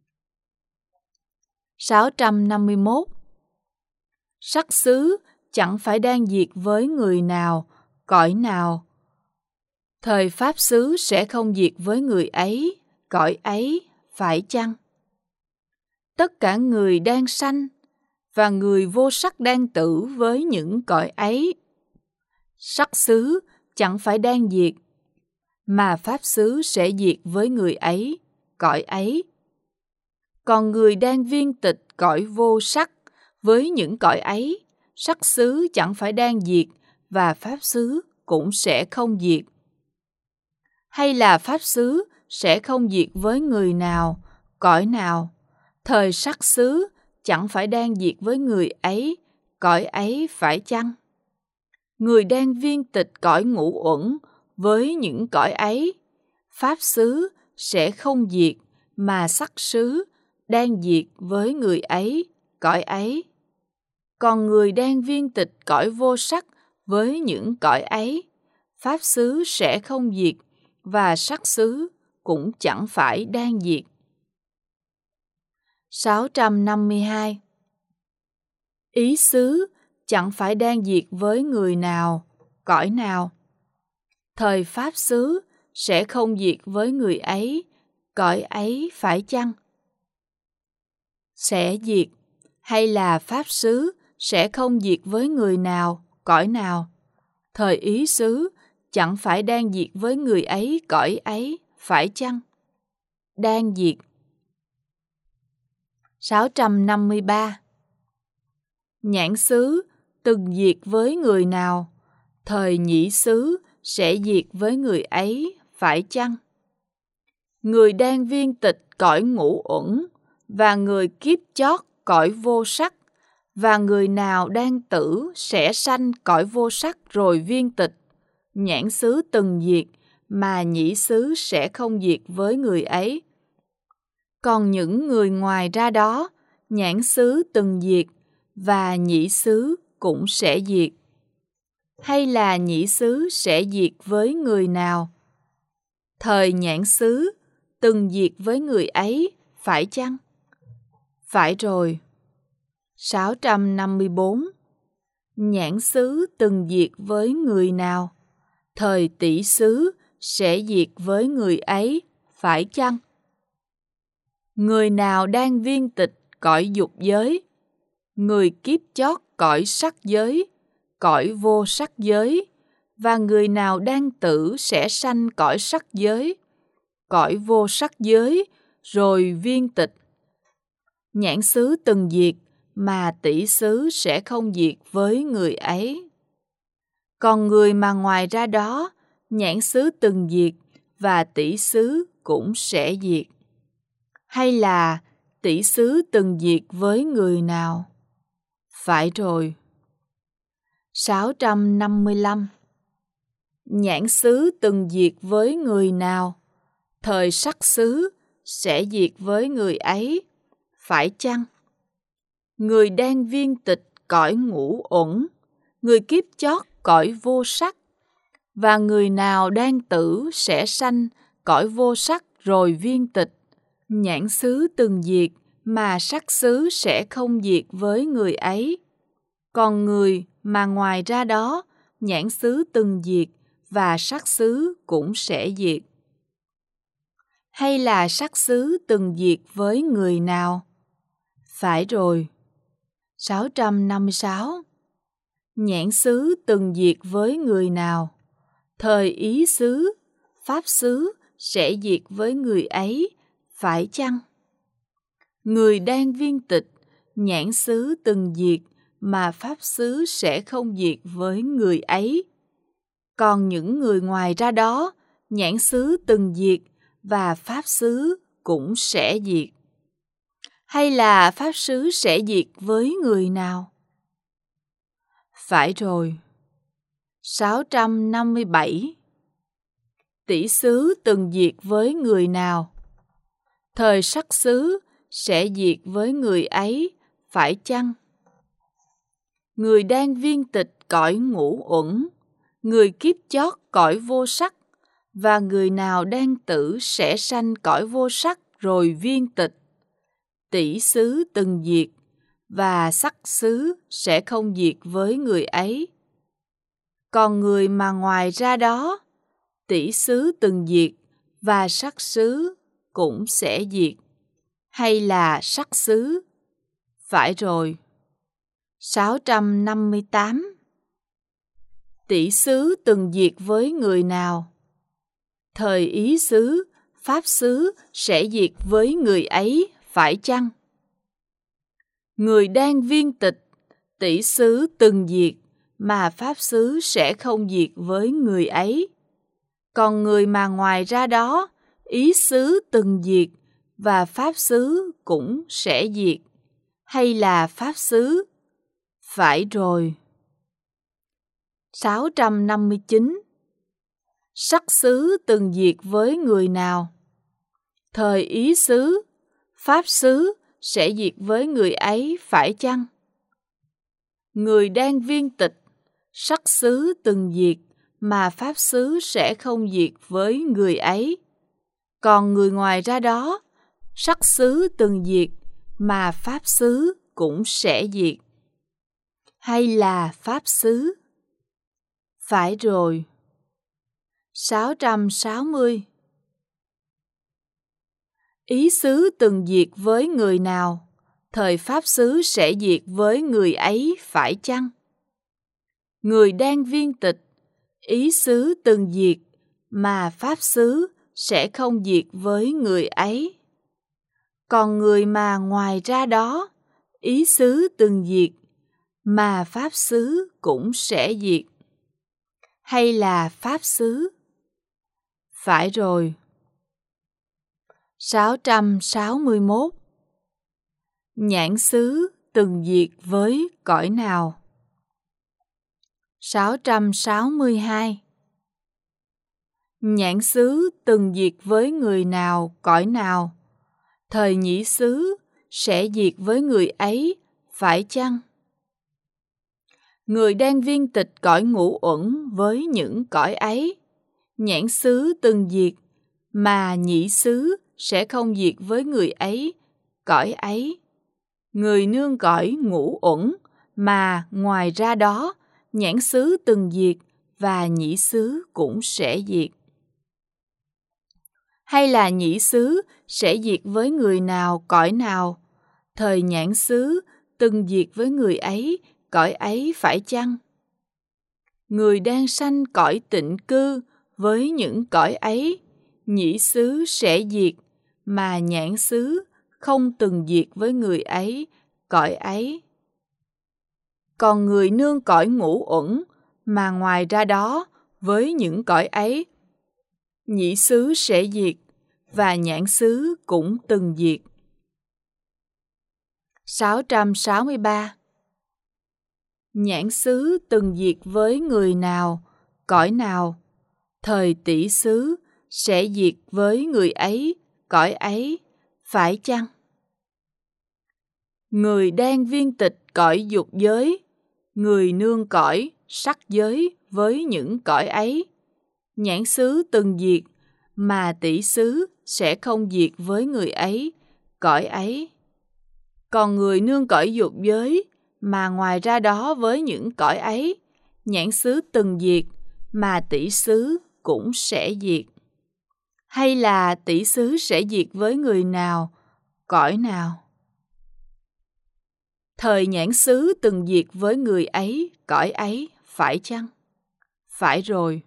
[SPEAKER 1] 651. Sắc xứ chẳng phải đang diệt với người nào, cõi nào, thời pháp xứ sẽ không diệt với người ấy, cõi ấy phải chăng? Tất cả người đang sanh và người vô sắc đang tử với những cõi ấy, sắc xứ chẳng phải đang diệt, mà pháp xứ sẽ diệt với người ấy, cõi ấy. Còn người đang viên tịch cõi vô sắc với những cõi ấy, sắc xứ chẳng phải đang diệt, và pháp xứ cũng sẽ không diệt. Hay là pháp xứ sẽ không diệt với người nào, cõi nào, thời sắc xứ chẳng phải đang diệt với người ấy, cõi ấy phải chăng? Người đang viên tịch cõi ngũ uẩn với những cõi ấy, pháp xứ sẽ không diệt mà sắc xứ đang diệt với người ấy, cõi ấy. Còn người đang viên tịch cõi vô sắc với những cõi ấy, pháp xứ sẽ không diệt và sắc xứ cũng chẳng phải đang diệt. 652. Ý xứ chẳng phải đang diệt với người nào, cõi nào. Thời pháp xứ sẽ không diệt với người ấy, cõi ấy phải chăng? Sẽ diệt, hay là pháp xứ sẽ không diệt với người nào, cõi nào. Thời ý xứ chẳng phải đang diệt với người ấy, cõi ấy phải chăng? Đang diệt. 653. Nhãn xứ từng diệt với người nào, thời nhĩ xứ sẽ diệt với người ấy, phải chăng? Người đang viên tịch cõi ngũ uẩn và người kiếp chót cõi vô sắc và người nào đang tử sẽ sanh cõi vô sắc rồi viên tịch. Nhãn xứ từng diệt mà nhĩ xứ sẽ không diệt với người ấy. Còn những người ngoài ra đó, nhãn xứ từng diệt và nhĩ xứ cũng sẽ diệt. Hay là nhĩ xứ sẽ diệt với người nào? Thời nhãn xứ từng diệt với người ấy, phải chăng? Phải rồi. 654. Nhãn xứ từng diệt với người nào? Thời tỷ xứ sẽ diệt với người ấy, phải chăng? Người nào đang viên tịch cõi dục giới, người kiếp chót cõi sắc giới, cõi vô sắc giới, và người nào đang tử sẽ sanh cõi sắc giới, cõi vô sắc giới, rồi viên tịch. Nhãn xứ từng diệt mà tỷ xứ sẽ không diệt với người ấy. Còn người mà ngoài ra đó, nhãn xứ từng diệt và tỷ xứ cũng sẽ diệt. Hay là tỷ xứ từng diệt với người nào? Phải rồi. 655. Nhãn xứ từng diệt với người nào? Thời sắc xứ sẽ diệt với người ấy, phải chăng? Người đang viên tịch cõi ngũ uẩn, người kiếp chót cõi vô sắc, và người nào đang tử sẽ sanh cõi vô sắc rồi viên tịch. Nhãn xứ từng diệt mà sắc xứ sẽ không diệt với người ấy. Còn người mà ngoài ra đó, nhãn xứ từng diệt và sắc xứ cũng sẽ diệt. Hay là sắc xứ từng diệt với người nào? Phải rồi. 656. Nhãn xứ từng diệt với người nào? Thời ý xứ, pháp xứ sẽ diệt với người ấy, phải chăng? Người đang viên tịch, nhãn xứ từng diệt mà pháp xứ sẽ không diệt với người ấy. Còn những người ngoài ra đó, nhãn xứ từng diệt và pháp xứ cũng sẽ diệt. Hay là pháp xứ sẽ diệt với người nào? Phải rồi. 657. Tỷ xứ từng diệt với người nào? Thời sắc xứ sẽ diệt với người ấy, phải chăng? Người đang viên tịch cõi ngũ uẩn, người kiếp chót cõi vô sắc, và người nào đang tử sẽ sanh cõi vô sắc rồi viên tịch. Tỷ xứ từng diệt và sắc xứ sẽ không diệt với người ấy. Còn người mà ngoài ra đó, tỷ xứ từng diệt và sắc xứ cũng sẽ diệt. Hay là sắc xứ? Phải rồi. 658. Tỷ xứ từng diệt với người nào? Thời ý xứ, pháp xứ sẽ diệt với người ấy, phải chăng? Người đang viên tịch, tỷ xứ từng diệt mà pháp xứ sẽ không diệt với người ấy. Còn người mà ngoài ra đó, ý xứ từng diệt và pháp xứ cũng sẽ diệt. Hay là pháp xứ? Phải rồi. 659. Sắc xứ từng diệt với người nào? Thời ý xứ, pháp xứ sẽ diệt với người ấy phải chăng? Người đang viên tịch, sắc xứ từng diệt mà pháp xứ sẽ không diệt với người ấy. Còn người ngoài ra đó, sắc xứ từng diệt mà pháp xứ cũng sẽ diệt. Hay là pháp xứ? Phải rồi. 660. Ý xứ từng diệt với người nào, thời pháp xứ sẽ diệt với người ấy phải chăng? Người đang viên tịch, ý xứ từng diệt mà pháp xứ sẽ không diệt với người ấy. Còn người mà ngoài ra đó, ý xứ từng diệt mà pháp xứ cũng sẽ diệt. Hay là pháp xứ? Phải rồi. 661. Nhãn xứ từng diệt với cõi nào? 662. Nhãn xứ từng diệt với người nào, cõi nào? Thời nhĩ xứ sẽ diệt với người ấy, phải chăng? Người đang viên tịch cõi ngũ uẩn với những cõi ấy. Nhãn xứ từng diệt, mà nhĩ xứ sẽ không diệt với người ấy, cõi ấy. Người nương cõi ngũ uẩn, mà ngoài ra đó, nhãn xứ từng diệt và nhĩ xứ cũng sẽ diệt. Hay là nhĩ xứ sẽ diệt với người nào, cõi nào? Thời nhãn xứ từng diệt với người ấy, cõi ấy phải chăng? Người đang sanh cõi tịnh cư với những cõi ấy, nhĩ xứ sẽ diệt, mà nhãn xứ không từng diệt với người ấy, cõi ấy. Còn người nương cõi ngũ uẩn, mà ngoài ra đó, với những cõi ấy, nhĩ xứ sẽ diệt, và nhãn xứ cũng từng diệt. 663. Nhãn xứ từng diệt với người nào, cõi nào? Thời tỷ xứ sẽ diệt với người ấy, cõi ấy, phải chăng? Người đang viên tịch cõi dục giới, người nương cõi sắc giới với những cõi ấy. Nhãn xứ từng diệt, mà tỷ xứ sẽ không diệt với người ấy, cõi ấy. Còn người nương cõi dục giới, mà ngoài ra đó với những cõi ấy, nhãn xứ từng diệt, mà tỷ xứ cũng sẽ diệt. Hay là tỷ xứ sẽ diệt với người nào, cõi nào? Thời nhãn xứ từng diệt với người ấy, cõi ấy, phải chăng? Phải rồi.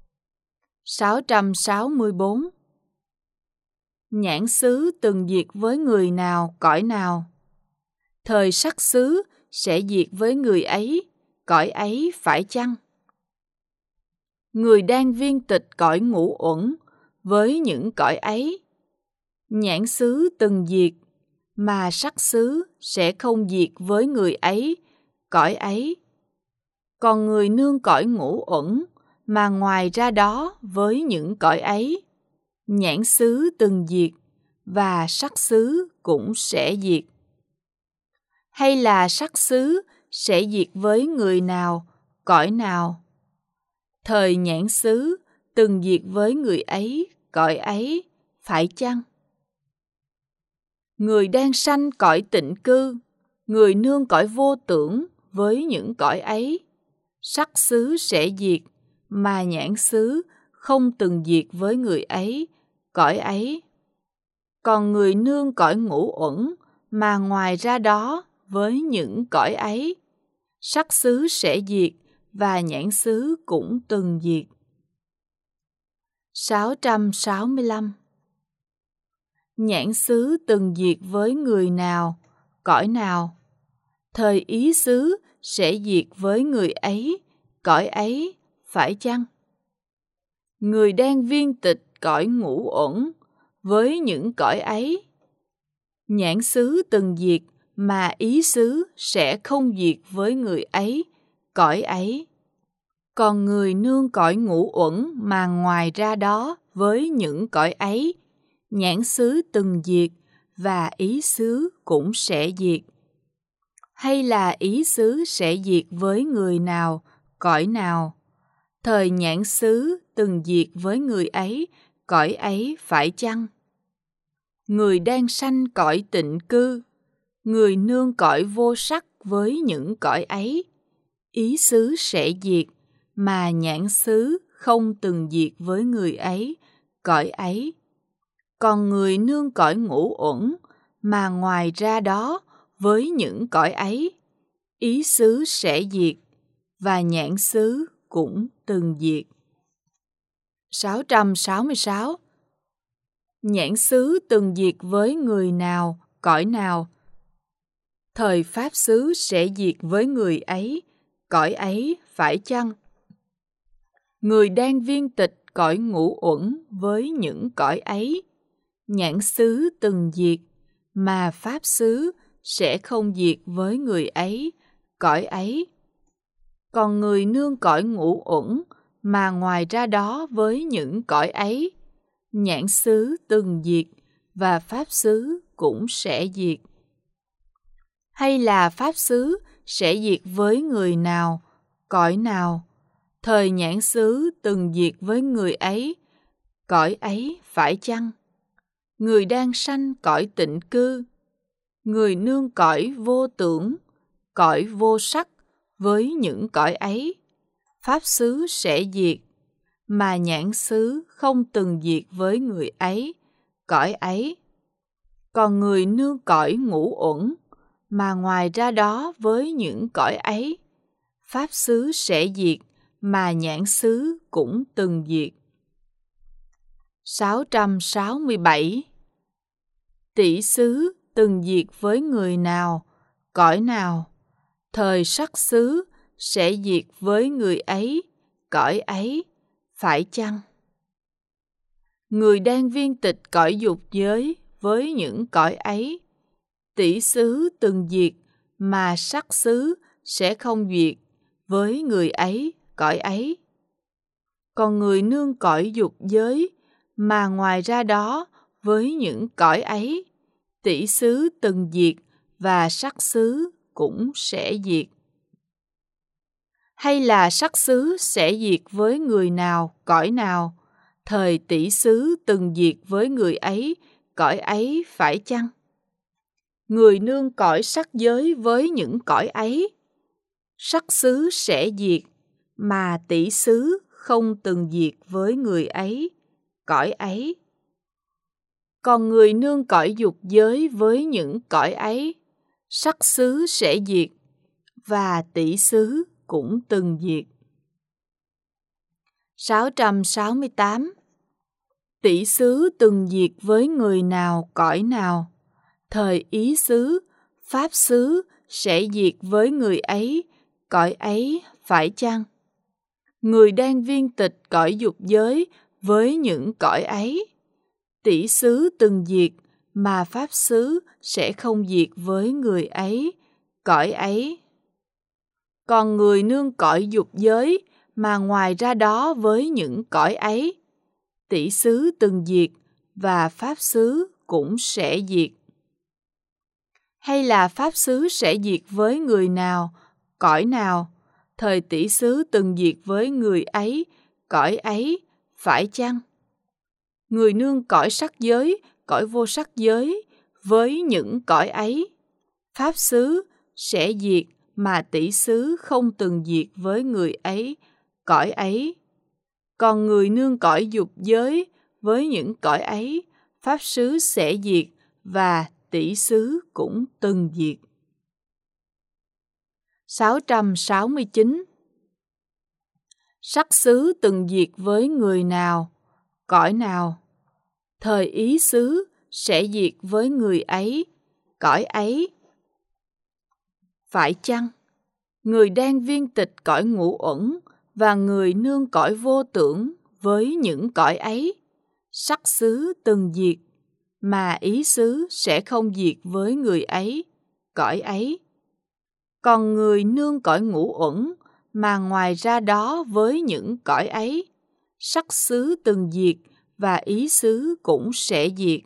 [SPEAKER 1] 664. Nhãn xứ từng diệt với người nào, cõi nào? Thời sắc xứ sẽ diệt với người ấy, cõi ấy, phải chăng? Người đang viên tịch cõi ngũ uẩn với những cõi ấy. Nhãn xứ từng diệt, mà sắc xứ sẽ không diệt với người ấy, cõi ấy. Còn người nương cõi ngũ uẩn, mà ngoài ra đó với những cõi ấy, nhãn xứ từng diệt, và sắc xứ cũng sẽ diệt. Hay là sắc xứ sẽ diệt với người nào, cõi nào? Thời nhãn xứ từng diệt với người ấy, cõi ấy, phải chăng? Người đang sanh cõi tịnh cư, người nương cõi vô tưởng với những cõi ấy, sắc xứ sẽ diệt, mà nhãn xứ không từng diệt với người ấy, cõi ấy. Còn người nương cõi ngũ uẩn, mà ngoài ra đó với những cõi ấy, sắc xứ sẽ diệt, và nhãn xứ cũng từng diệt. 665. Nhãn xứ từng diệt với người nào, cõi nào? Thời ý xứ sẽ diệt với người ấy, cõi ấy phải chăng? Người đang viên tịch cõi ngũ uẩn với những cõi ấy. Nhãn xứ từng diệt mà ý xứ sẽ không diệt với người ấy, cõi ấy. Còn người nương cõi ngũ uẩn mà ngoài ra đó với những cõi ấy, nhãn xứ từng diệt và ý xứ cũng sẽ diệt. Hay là ý xứ sẽ diệt với người nào, cõi nào? Thời nhãn xứ từng diệt với người ấy, cõi ấy phải chăng? Người đang sanh cõi tịnh cư, người nương cõi vô sắc với những cõi ấy, ý xứ sẽ diệt, mà nhãn xứ không từng diệt với người ấy, cõi ấy. Còn người nương cõi ngũ uẩn, mà ngoài ra đó với những cõi ấy, ý xứ sẽ diệt, và nhãn xứ cũng từng diệt. 666. Nhãn xứ từng diệt với người nào, cõi nào? Thời pháp xứ sẽ diệt với người ấy, cõi ấy phải chăng? Người đang viên tịch cõi ngũ uẩn với những cõi ấy, nhãn xứ từng diệt, mà pháp xứ sẽ không diệt với người ấy, cõi ấy. Còn người nương cõi ngũ uẩn, mà ngoài ra đó với những cõi ấy, nhãn xứ từng diệt và pháp xứ cũng sẽ diệt. Hay là pháp xứ sẽ diệt với người nào, cõi nào? Thời nhãn xứ từng diệt với người ấy, cõi ấy phải chăng? Người đang sanh cõi tịnh cư, người nương cõi vô tưởng, cõi vô sắc với những cõi ấy, pháp xứ sẽ diệt, mà nhãn xứ không từng diệt với người ấy, cõi ấy. Còn người nương cõi ngũ uẩn, mà ngoài ra đó với những cõi ấy, pháp xứ sẽ diệt, mà nhãn xứ cũng từng diệt. 667. Tỷ xứ từng diệt với người nào, cõi nào? Thời sắc xứ sẽ diệt với người ấy, cõi ấy, phải chăng? Người đang viên tịch cõi dục giới với những cõi ấy, tỷ xứ từng diệt mà sắc xứ sẽ không diệt với người ấy, cõi ấy. Còn người nương cõi dục giới mà ngoài ra đó với những cõi ấy, tỷ xứ từng diệt và sắc xứ cũng sẽ diệt. Hay là sắc xứ sẽ diệt với người nào, cõi nào? Thời tỷ xứ từng diệt với người ấy, cõi ấy phải chăng? Người nương cõi sắc giới với những cõi ấy, sắc xứ sẽ diệt, mà tỷ xứ không từng diệt với người ấy, cõi ấy. Còn người nương cõi dục giới với những cõi ấy, sắc xứ sẽ diệt, và tỷ xứ cũng từng diệt. 668. Tỷ xứ từng diệt với người nào, cõi nào? Thời ý xứ, pháp xứ sẽ diệt với người ấy, cõi ấy phải chăng? Người đang viên tịch cõi dục giới với những cõi ấy, tỷ xứ từng diệt mà pháp xứ sẽ không diệt với người ấy, cõi ấy. Còn người nương cõi dục giới mà ngoài ra đó với những cõi ấy, tỷ xứ từng diệt và pháp xứ cũng sẽ diệt. Hay là pháp xứ sẽ diệt với người nào, cõi nào? Thời tỷ xứ từng diệt với người ấy, cõi ấy, phải chăng? Người nương cõi sắc giới, cõi vô sắc giới với những cõi ấy, pháp xứ sẽ diệt mà tỷ xứ không từng diệt với người ấy, cõi ấy. Còn người nương cõi dục giới với những cõi ấy, pháp xứ sẽ diệt và tỷ xứ cũng từng diệt. 669. Sắc xứ từng diệt với người nào, cõi nào? Thời ý xứ sẽ diệt với người ấy, cõi ấy. Phải chăng? Người đang viên tịch cõi ngũ uẩn và người nương cõi vô tưởng với những cõi ấy, sắc xứ từng diệt, mà ý xứ sẽ không diệt với người ấy, cõi ấy. Còn người nương cõi ngũ uẩn, mà ngoài ra đó với những cõi ấy, sắc xứ từng diệt và ý xứ cũng sẽ diệt.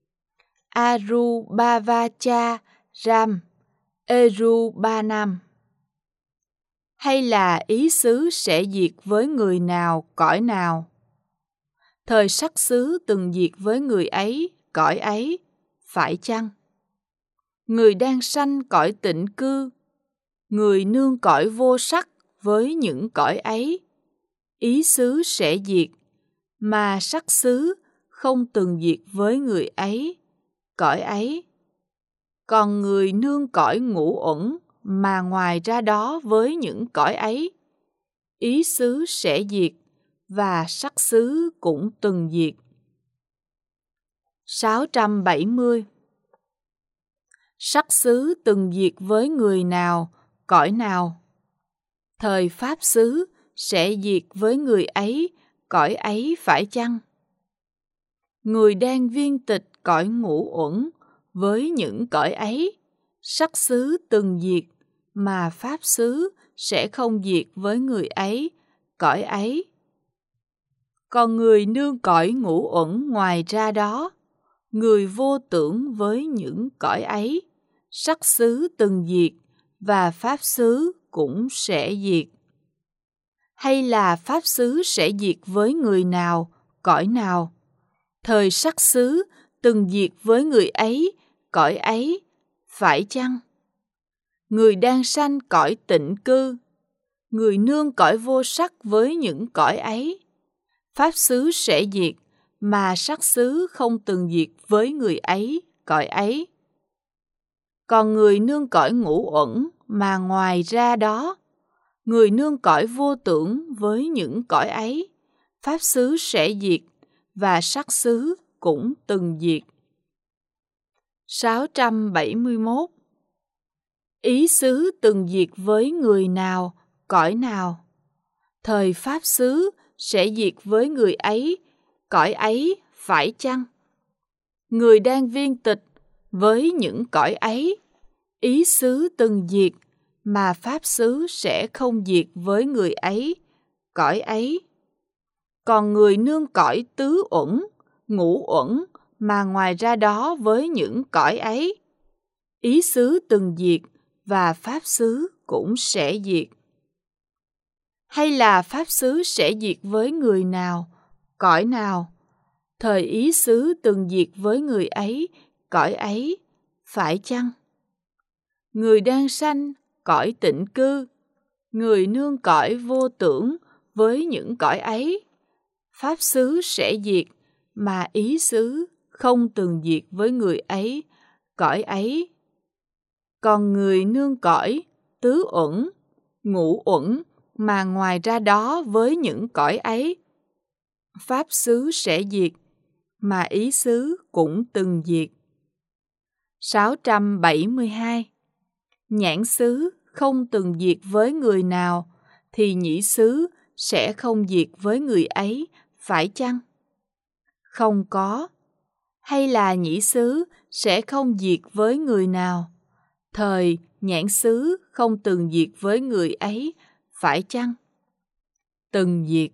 [SPEAKER 1] Arubhavacha Ram Erubanam. Hay là ý xứ sẽ diệt với người nào, cõi nào? Thời sắc xứ từng diệt với người ấy, cõi ấy, phải chăng? Người đang sanh cõi tịnh cư, người nương cõi vô sắc với những cõi ấy, ý xứ sẽ diệt, mà sắc xứ không từng diệt với người ấy, cõi ấy. Còn người nương cõi ngũ uẩn, mà ngoài ra đó với những cõi ấy, ý xứ sẽ diệt, và sắc xứ cũng từng diệt. 670. Sắc xứ từng diệt với người nào, cõi nào? Thời pháp xứ sẽ diệt với người ấy, cõi ấy phải chăng? Người đang viên tịch cõi ngũ uẩn với những cõi ấy, sắc xứ từng diệt, mà pháp xứ sẽ không diệt với người ấy, cõi ấy. Còn người nương cõi ngũ uẩn ngoài ra đó, người vô tưởng với những cõi ấy, sắc xứ từng diệt và pháp xứ cũng sẽ diệt. Hay là pháp xứ sẽ diệt với người nào, cõi nào? Thời sắc xứ từng diệt với người ấy, cõi ấy, phải chăng? Người đang sanh cõi tịnh cư, người nương cõi vô sắc với những cõi ấy, pháp xứ sẽ diệt, mà sắc xứ không từng diệt với người ấy, cõi ấy. Còn người nương cõi ngũ uẩn, mà ngoài ra đó, người nương cõi vô tưởng với những cõi ấy, pháp xứ sẽ diệt, và sắc xứ cũng từng diệt. 671. Ý xứ từng diệt với người nào, cõi nào? Thời pháp xứ sẽ diệt với người ấy, cõi ấy, phải chăng? Người đang viên tịch với những cõi ấy, ý xứ từng diệt, mà pháp xứ sẽ không diệt với người ấy, cõi ấy. Còn người nương cõi tứ uẩn, ngũ uẩn, mà ngoài ra đó với những cõi ấy, ý xứ từng diệt và pháp xứ cũng sẽ diệt. Hay là pháp xứ sẽ diệt với người nào, cõi nào? Thời ý xứ từng diệt với người ấy, cõi ấy, phải chăng? Người đang sanh cõi tịnh cư, người nương cõi vô tưởng với những cõi ấy, pháp xứ sẽ diệt, mà ý xứ không từng diệt với người ấy, cõi ấy. Còn người nương cõi tứ uẩn, ngũ uẩn, mà ngoài ra đó với những cõi ấy, pháp xứ sẽ diệt, mà ý xứ cũng từng diệt. 672. Nhãn xứ không từng diệt với người nào, thì nhĩ xứ sẽ không diệt với người ấy, phải chăng? Không có. Hay là nhĩ xứ sẽ không diệt với người nào, thời nhãn xứ không từng diệt với người ấy, phải chăng? Từng diệt.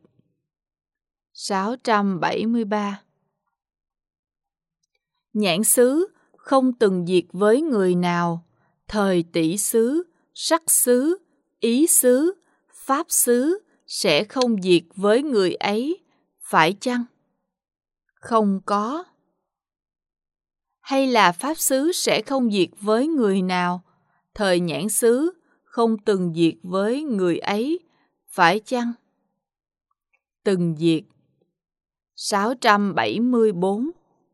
[SPEAKER 1] 673. Nhãn xứ không từng diệt với người nào, thời tỷ xứ, sắc xứ, ý xứ, pháp xứ sẽ không diệt với người ấy, phải chăng? Không có. Hay là pháp xứ sẽ không diệt với người nào, thời nhãn xứ không từng diệt với người ấy, phải chăng? Từng diệt. 674.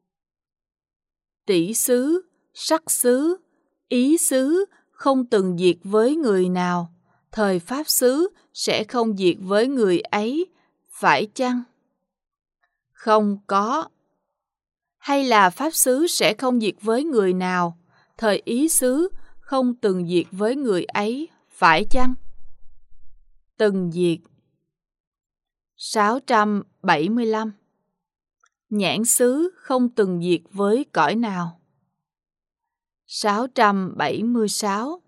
[SPEAKER 1] Tỷ xứ, sắc xứ, ý xứ không từng diệt với người nào, thời pháp xứ sẽ không diệt với người ấy, phải chăng? Không có. Hay là pháp xứ sẽ không diệt với người nào, thời ý xứ không từng diệt với người ấy, phải chăng? Từng diệt. 675. Nhãn xứ không từng diệt với cõi nào. 676.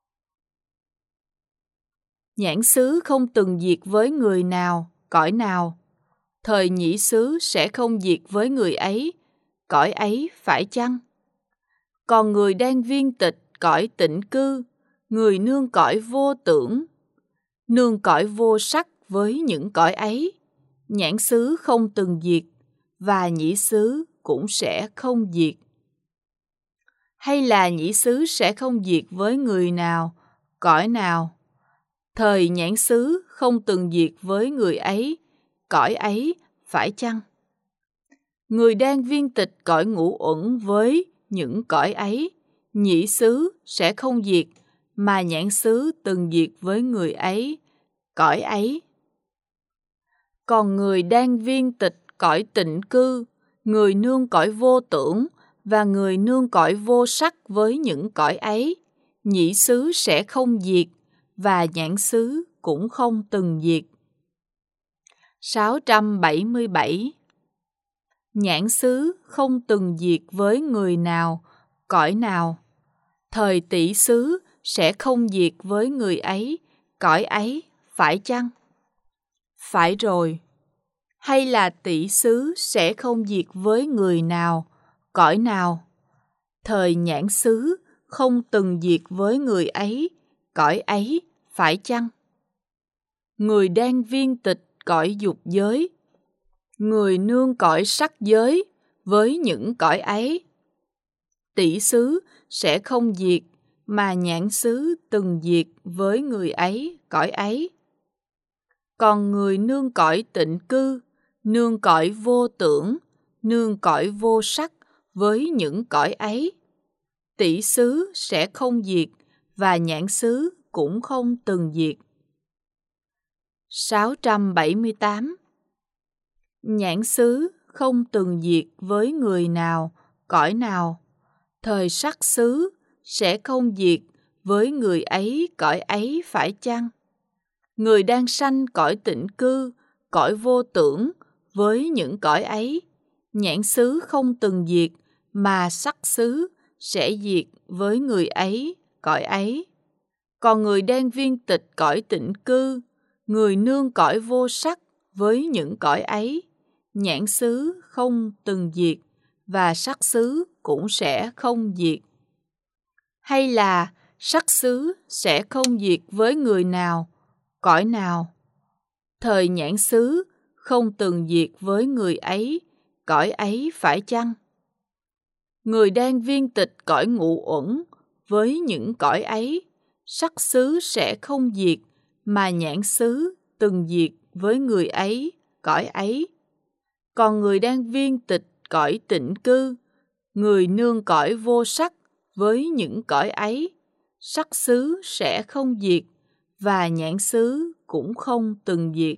[SPEAKER 1] Nhãn xứ không từng diệt với người nào, cõi nào. Thời nhĩ xứ sẽ không diệt với người ấy, cõi ấy phải chăng? Còn người đang viên tịch cõi tịnh cư, người nương cõi vô tưởng, nương cõi vô sắc với những cõi ấy, nhãn xứ không từng diệt, và nhĩ xứ cũng sẽ không diệt. Hay là nhĩ xứ sẽ không diệt với người nào, cõi nào. Thời nhãn xứ không từng diệt với người ấy, cõi ấy phải chăng? Người đang viên tịch cõi ngũ uẩn với những cõi ấy, nhĩ xứ sẽ không diệt, mà nhãn xứ từng diệt với người ấy, cõi ấy. Còn người đang viên tịch cõi tịnh cư, người nương cõi vô tưởng và người nương cõi vô sắc với những cõi ấy, nhĩ xứ sẽ không diệt, và nhãn xứ cũng không từng diệt. 677. Nhãn xứ không từng diệt với người nào, cõi nào. Thời tỷ xứ sẽ không diệt với người ấy, cõi ấy phải chăng? Phải rồi. Hay là tỷ xứ sẽ không diệt với người nào, cõi nào. Thời nhãn xứ không từng diệt với người ấy, cõi ấy phải chăng? Người đang viên tịch cõi dục giới, người nương cõi sắc giới với những cõi ấy, tỷ xứ sẽ không diệt, mà nhãn xứ từng diệt với người ấy, cõi ấy. Còn người nương cõi tịnh cư, nương cõi vô tưởng, nương cõi vô sắc với những cõi ấy, tỷ xứ sẽ không diệt, và nhãn xứ cũng không từng diệt. 678. Nhãn xứ không từng diệt với người nào, cõi nào. Thời sắc xứ sẽ không diệt với người ấy, cõi ấy phải chăng? Người đang sanh cõi tịnh cư, cõi vô tưởng với những cõi ấy, nhãn xứ không từng diệt, mà sắc xứ sẽ diệt với người ấy, cõi ấy. Còn người đang viên tịch cõi tịnh cư, người nương cõi vô sắc với những cõi ấy, nhãn xứ không từng diệt, và sắc xứ cũng sẽ không diệt. Hay là sắc xứ sẽ không diệt với người nào, cõi nào. Thời nhãn xứ không từng diệt với người ấy, cõi ấy phải chăng? Người đang viên tịch cõi ngũ uẩn với những cõi ấy, sắc xứ sẽ không diệt, mà nhãn xứ từng diệt với người ấy, cõi ấy. Còn người đang viên tịch cõi tịnh cư, người nương cõi vô sắc với những cõi ấy, sắc xứ sẽ không diệt, và nhãn xứ cũng không từng diệt.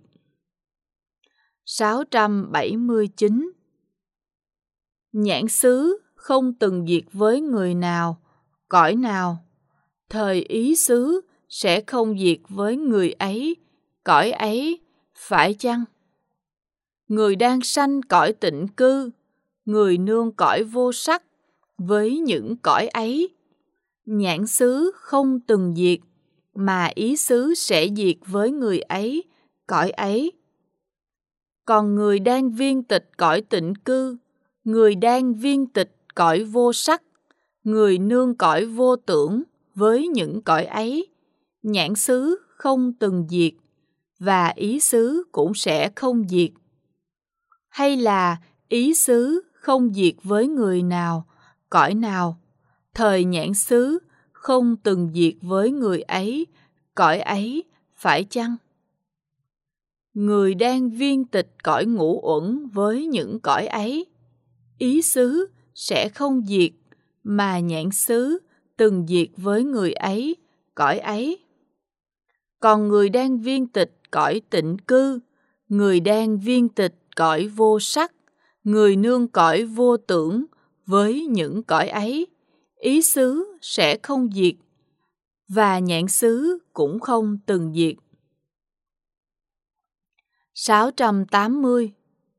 [SPEAKER 1] 679. Nhãn xứ không từng diệt với người nào, cõi nào. Thời ý xứ sẽ không diệt với người ấy, cõi ấy phải chăng? Người đang sanh cõi tịnh cư, người nương cõi vô sắc với những cõi ấy, nhãn xứ không từng diệt, mà ý xứ sẽ diệt với người ấy, cõi ấy. Còn người đang viên tịch cõi tịnh cư, người đang viên tịch cõi vô sắc, người nương cõi vô tưởng với những cõi ấy, nhãn xứ không từng diệt, và ý xứ cũng sẽ không diệt. Hay là ý xứ không diệt với người nào, cõi nào. Thời nhãn xứ không từng diệt với người ấy, cõi ấy phải chăng? Người đang viên tịch cõi ngũ uẩn với những cõi ấy, ý xứ sẽ không diệt, mà nhãn xứ từng diệt với người ấy, cõi ấy. Còn người đang viên tịch cõi tịnh cư, người đang viên tịch cõi vô sắc, người nương cõi vô tưởng với những cõi ấy, ý xứ sẽ không diệt, và nhãn xứ cũng không từng diệt. 680.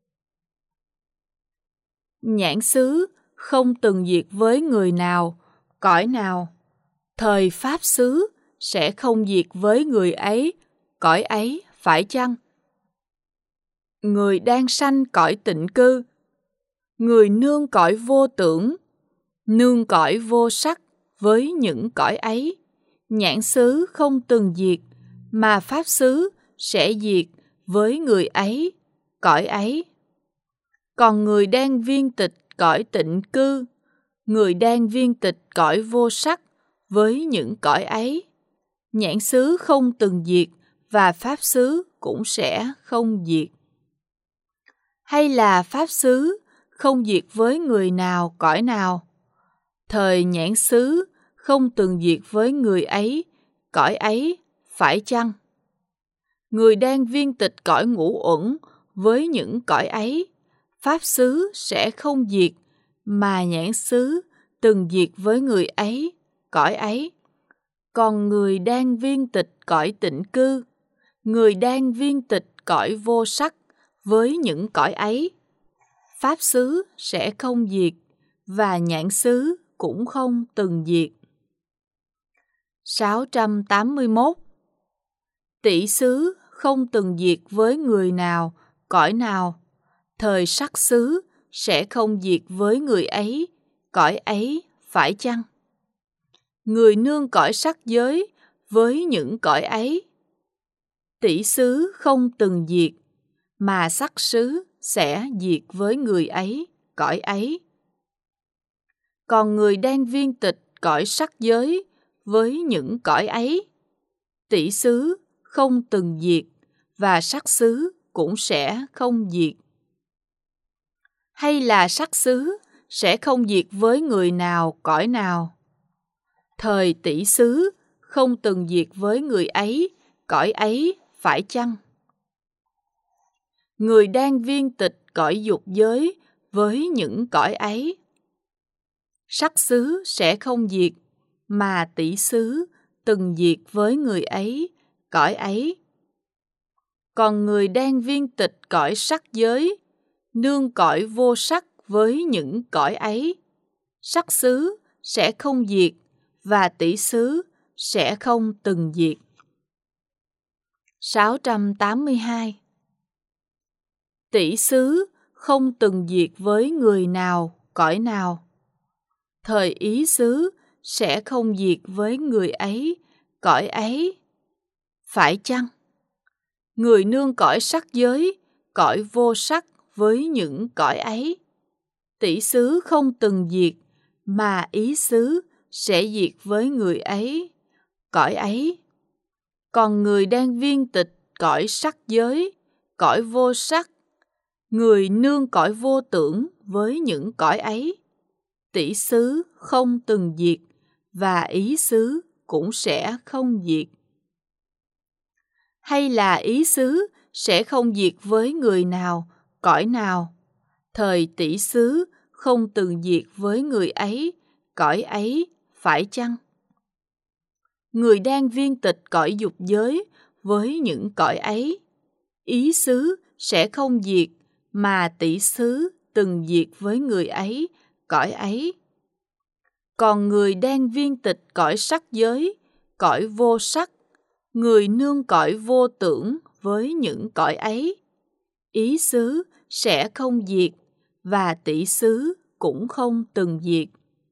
[SPEAKER 1] Nhãn xứ không từng diệt với người nào, cõi nào. Thời Pháp xứ sẽ không diệt với người ấy, cõi ấy, phải chăng? Người đang sanh cõi tịnh cư, người nương cõi vô tưởng, nương cõi vô sắc với những cõi ấy. Nhãn xứ không từng diệt, mà Pháp xứ sẽ diệt với người ấy, cõi ấy. Còn người đang viên tịch cõi tịnh cư, người đang viên tịch cõi vô sắc với những cõi ấy. Nhãn xứ không từng diệt và Pháp xứ cũng sẽ không diệt. Hay là Pháp xứ không diệt với người nào, cõi nào. Thời nhãn xứ không từng diệt với người ấy, cõi ấy, phải chăng? Người đang viên tịch cõi ngũ uẩn với những cõi ấy, Pháp xứ sẽ không diệt, mà nhãn xứ từng diệt với người ấy, cõi ấy. Còn người đang viên tịch cõi tịnh cư, người đang viên tịch cõi vô sắc với những cõi ấy, Pháp xứ sẽ không diệt, và nhãn xứ cũng không từng diệt. 681. Tỷ xứ không từng diệt với người nào, cõi nào. Thời sắc xứ sẽ không diệt với người ấy, cõi ấy, phải chăng? Người nương cõi sắc giới với những cõi ấy. Tỷ xứ không từng diệt, mà sắc xứ sẽ diệt với người ấy, cõi ấy. Còn người đang viên tịch cõi sắc giới với những cõi ấy, tỷ xứ không từng diệt, và sắc xứ cũng sẽ không diệt. Hay là sắc xứ sẽ không diệt với người nào, cõi nào. Thời tỷ xứ không từng diệt với người ấy, cõi ấy, phải chăng? Người đang viên tịch cõi dục giới với những cõi ấy. Sắc xứ sẽ không diệt, mà tỷ xứ từng diệt với người ấy, cõi ấy. Còn người đang viên tịch cõi sắc giới, nương cõi vô sắc với những cõi ấy, sắc xứ sẽ không diệt, và tỷ xứ sẽ không từng diệt. 682. Tỷ xứ không từng diệt với người nào, cõi nào. Thời ý xứ sẽ không diệt với người ấy, cõi ấy, phải chăng? Người nương cõi sắc giới, cõi vô sắc với những cõi ấy, tỷ xứ không từng diệt, mà ý xứ sẽ diệt với người ấy, cõi ấy. Còn người đang viên tịch cõi sắc giới, cõi vô sắc, người nương cõi vô tưởng với những cõi ấy, tỷ xứ không từng diệt, và ý xứ cũng sẽ không diệt. Hay là ý xứ sẽ không diệt với người nào, cõi nào. Thời tỷ xứ không từng diệt với người ấy, cõi ấy, phải chăng? Người đang viên tịch cõi dục giới với những cõi ấy, ý xứ sẽ không diệt, mà tỷ xứ từng diệt với người ấy, cõi ấy. Còn người đang viên tịch cõi sắc giới, cõi vô sắc, người nương cõi vô tưởng với những cõi ấy, ý xứ sẽ không diệt, và tỷ xứ cũng không từng diệt.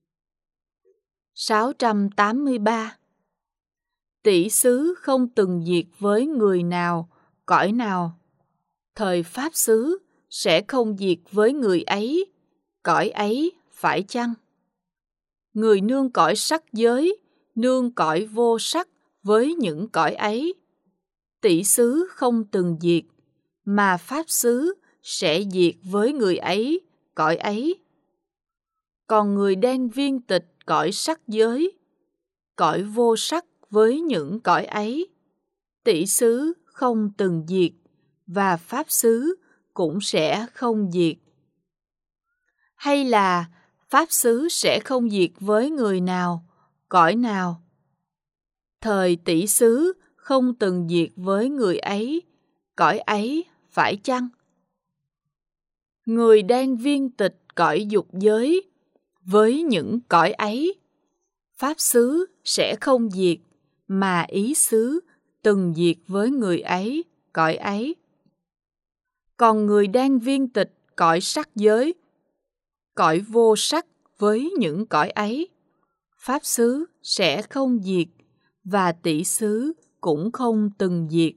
[SPEAKER 1] 683. Tỷ xứ không từng diệt với người nào, cõi nào. Thời Pháp xứ sẽ không diệt với người ấy, cõi ấy, phải chăng? Người nương cõi sắc giới, nương cõi vô sắc với những cõi ấy, tỷ xứ không từng diệt, mà Pháp xứ sẽ diệt với người ấy, cõi ấy. Còn người đang viên tịch cõi sắc giới, cõi vô sắc với những cõi ấy, tỷ xứ không từng diệt, và Pháp xứ cũng sẽ không diệt. Hay là Pháp xứ sẽ không diệt với người nào, cõi nào. Thời tỷ xứ không từng diệt với người ấy, cõi ấy, phải chăng? Người đang viên tịch cõi dục giới với những cõi ấy, pháp xứ sẽ không diệt, mà ý xứ từng diệt với người ấy, cõi ấy. Còn người đang viên tịch cõi sắc giới, cõi vô sắc với những cõi ấy, pháp xứ sẽ không diệt, và tỷ xứ cũng không từng diệt.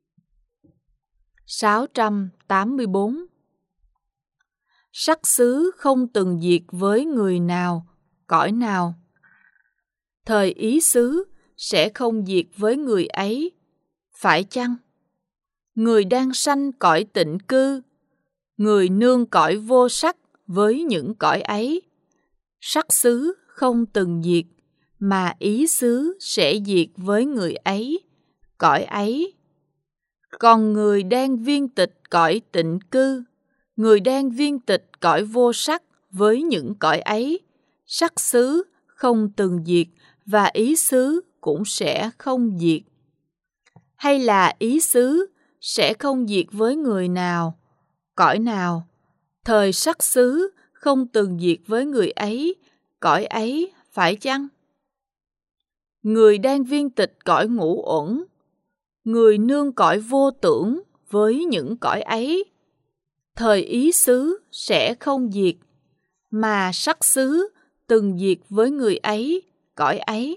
[SPEAKER 1] 684. Sắc xứ không từng diệt với người nào, cõi nào. Thời ý xứ sẽ không diệt với người ấy, phải chăng? Người đang sanh cõi tịnh cư, người nương cõi vô sắc với những cõi ấy, sắc xứ không từng diệt, mà ý xứ sẽ diệt với người ấy, cõi ấy. Còn người đang viên tịch cõi tịnh cư, người đang viên tịch cõi vô sắc với những cõi ấy, sắc xứ không từng diệt, và ý xứ cũng sẽ không diệt. Hay là ý xứ sẽ không diệt với người nào, cõi nào. Thời sắc xứ không từng diệt với người ấy, cõi ấy, phải chăng? Người đang viên tịch cõi ngũ uẩn, người nương cõi vô tưởng với những cõi ấy, thời ý xứ sẽ không diệt, mà sắc xứ từng diệt với người ấy, cõi ấy.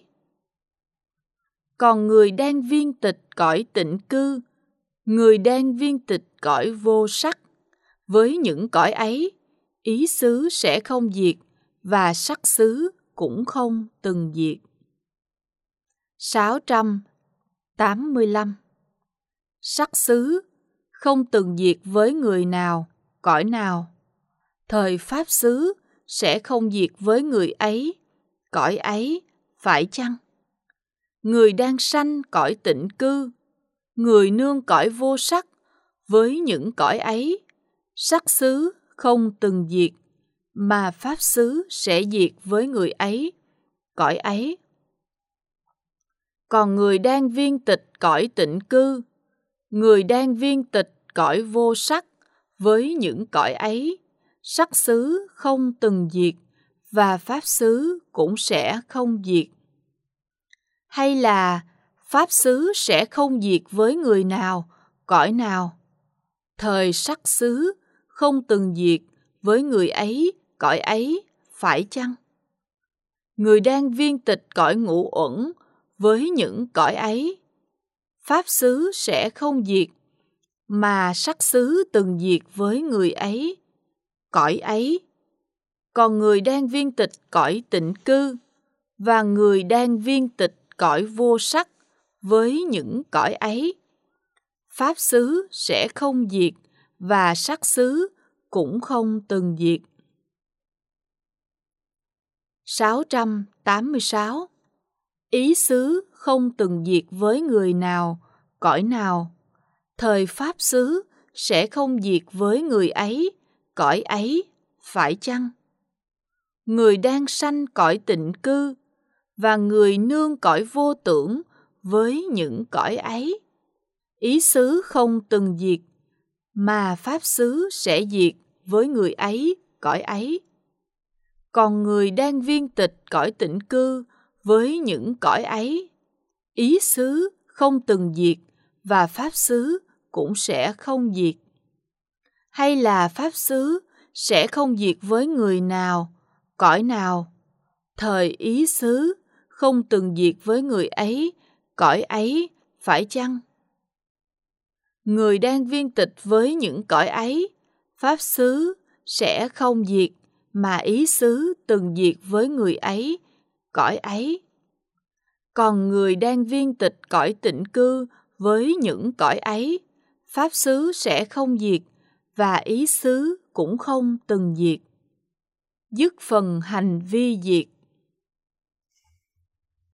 [SPEAKER 1] Còn người đang viên tịch cõi tịnh cư, người đang viên tịch cõi vô sắc với những cõi ấy, ý xứ sẽ không diệt, và sắc xứ cũng không từng diệt. 685. Sắc xứ không từng diệt với người nào, cõi nào. Thời pháp xứ sẽ không diệt với người ấy, cõi ấy, phải chăng? Người đang sanh cõi tịnh cư, người nương cõi vô sắc với những cõi ấy, sắc xứ không từng diệt, mà pháp xứ sẽ diệt với người ấy, cõi ấy. Còn người đang viên tịch cõi tịnh cư, người đang viên tịch cõi vô sắc với những cõi ấy, sắc xứ không từng diệt, và pháp xứ cũng sẽ không diệt. Hay là pháp xứ sẽ không diệt với người nào, cõi nào. Thời sắc xứ không từng diệt với người ấy, cõi ấy, phải chăng? Người đang viên tịch cõi ngũ uẩn với những cõi ấy, pháp xứ sẽ không diệt, mà sắc xứ từng diệt với người ấy, cõi ấy. Còn người đang viên tịch cõi tịnh cư, và người đang viên tịch cõi vô sắc với những cõi ấy, pháp xứ sẽ không diệt, và sắc xứ cũng không từng diệt. 686. Ý xứ không từng diệt với người nào, cõi nào. Thời pháp xứ sẽ không diệt với người ấy, cõi ấy, phải chăng? Người đang sanh cõi tịnh cư, và người nương cõi vô tưởng với những cõi ấy, ý xứ không từng diệt, mà pháp xứ sẽ diệt với người ấy, cõi ấy. Còn người đang viên tịch cõi tịnh cư với những cõi ấy, ý xứ không từng diệt, và pháp xứ cũng sẽ không diệt. Hay là pháp xứ sẽ không diệt với người nào, cõi nào. Thời ý xứ không từng diệt với người ấy, cõi ấy, phải chăng? Người đang viên tịch với những cõi ấy, pháp xứ sẽ không diệt, mà ý xứ từng diệt với người ấy, cõi ấy. Còn người đang viên tịch cõi tịnh cư với những cõi ấy, pháp xứ sẽ không diệt, và ý xứ cũng không từng diệt. Dứt phần hành vi diệt.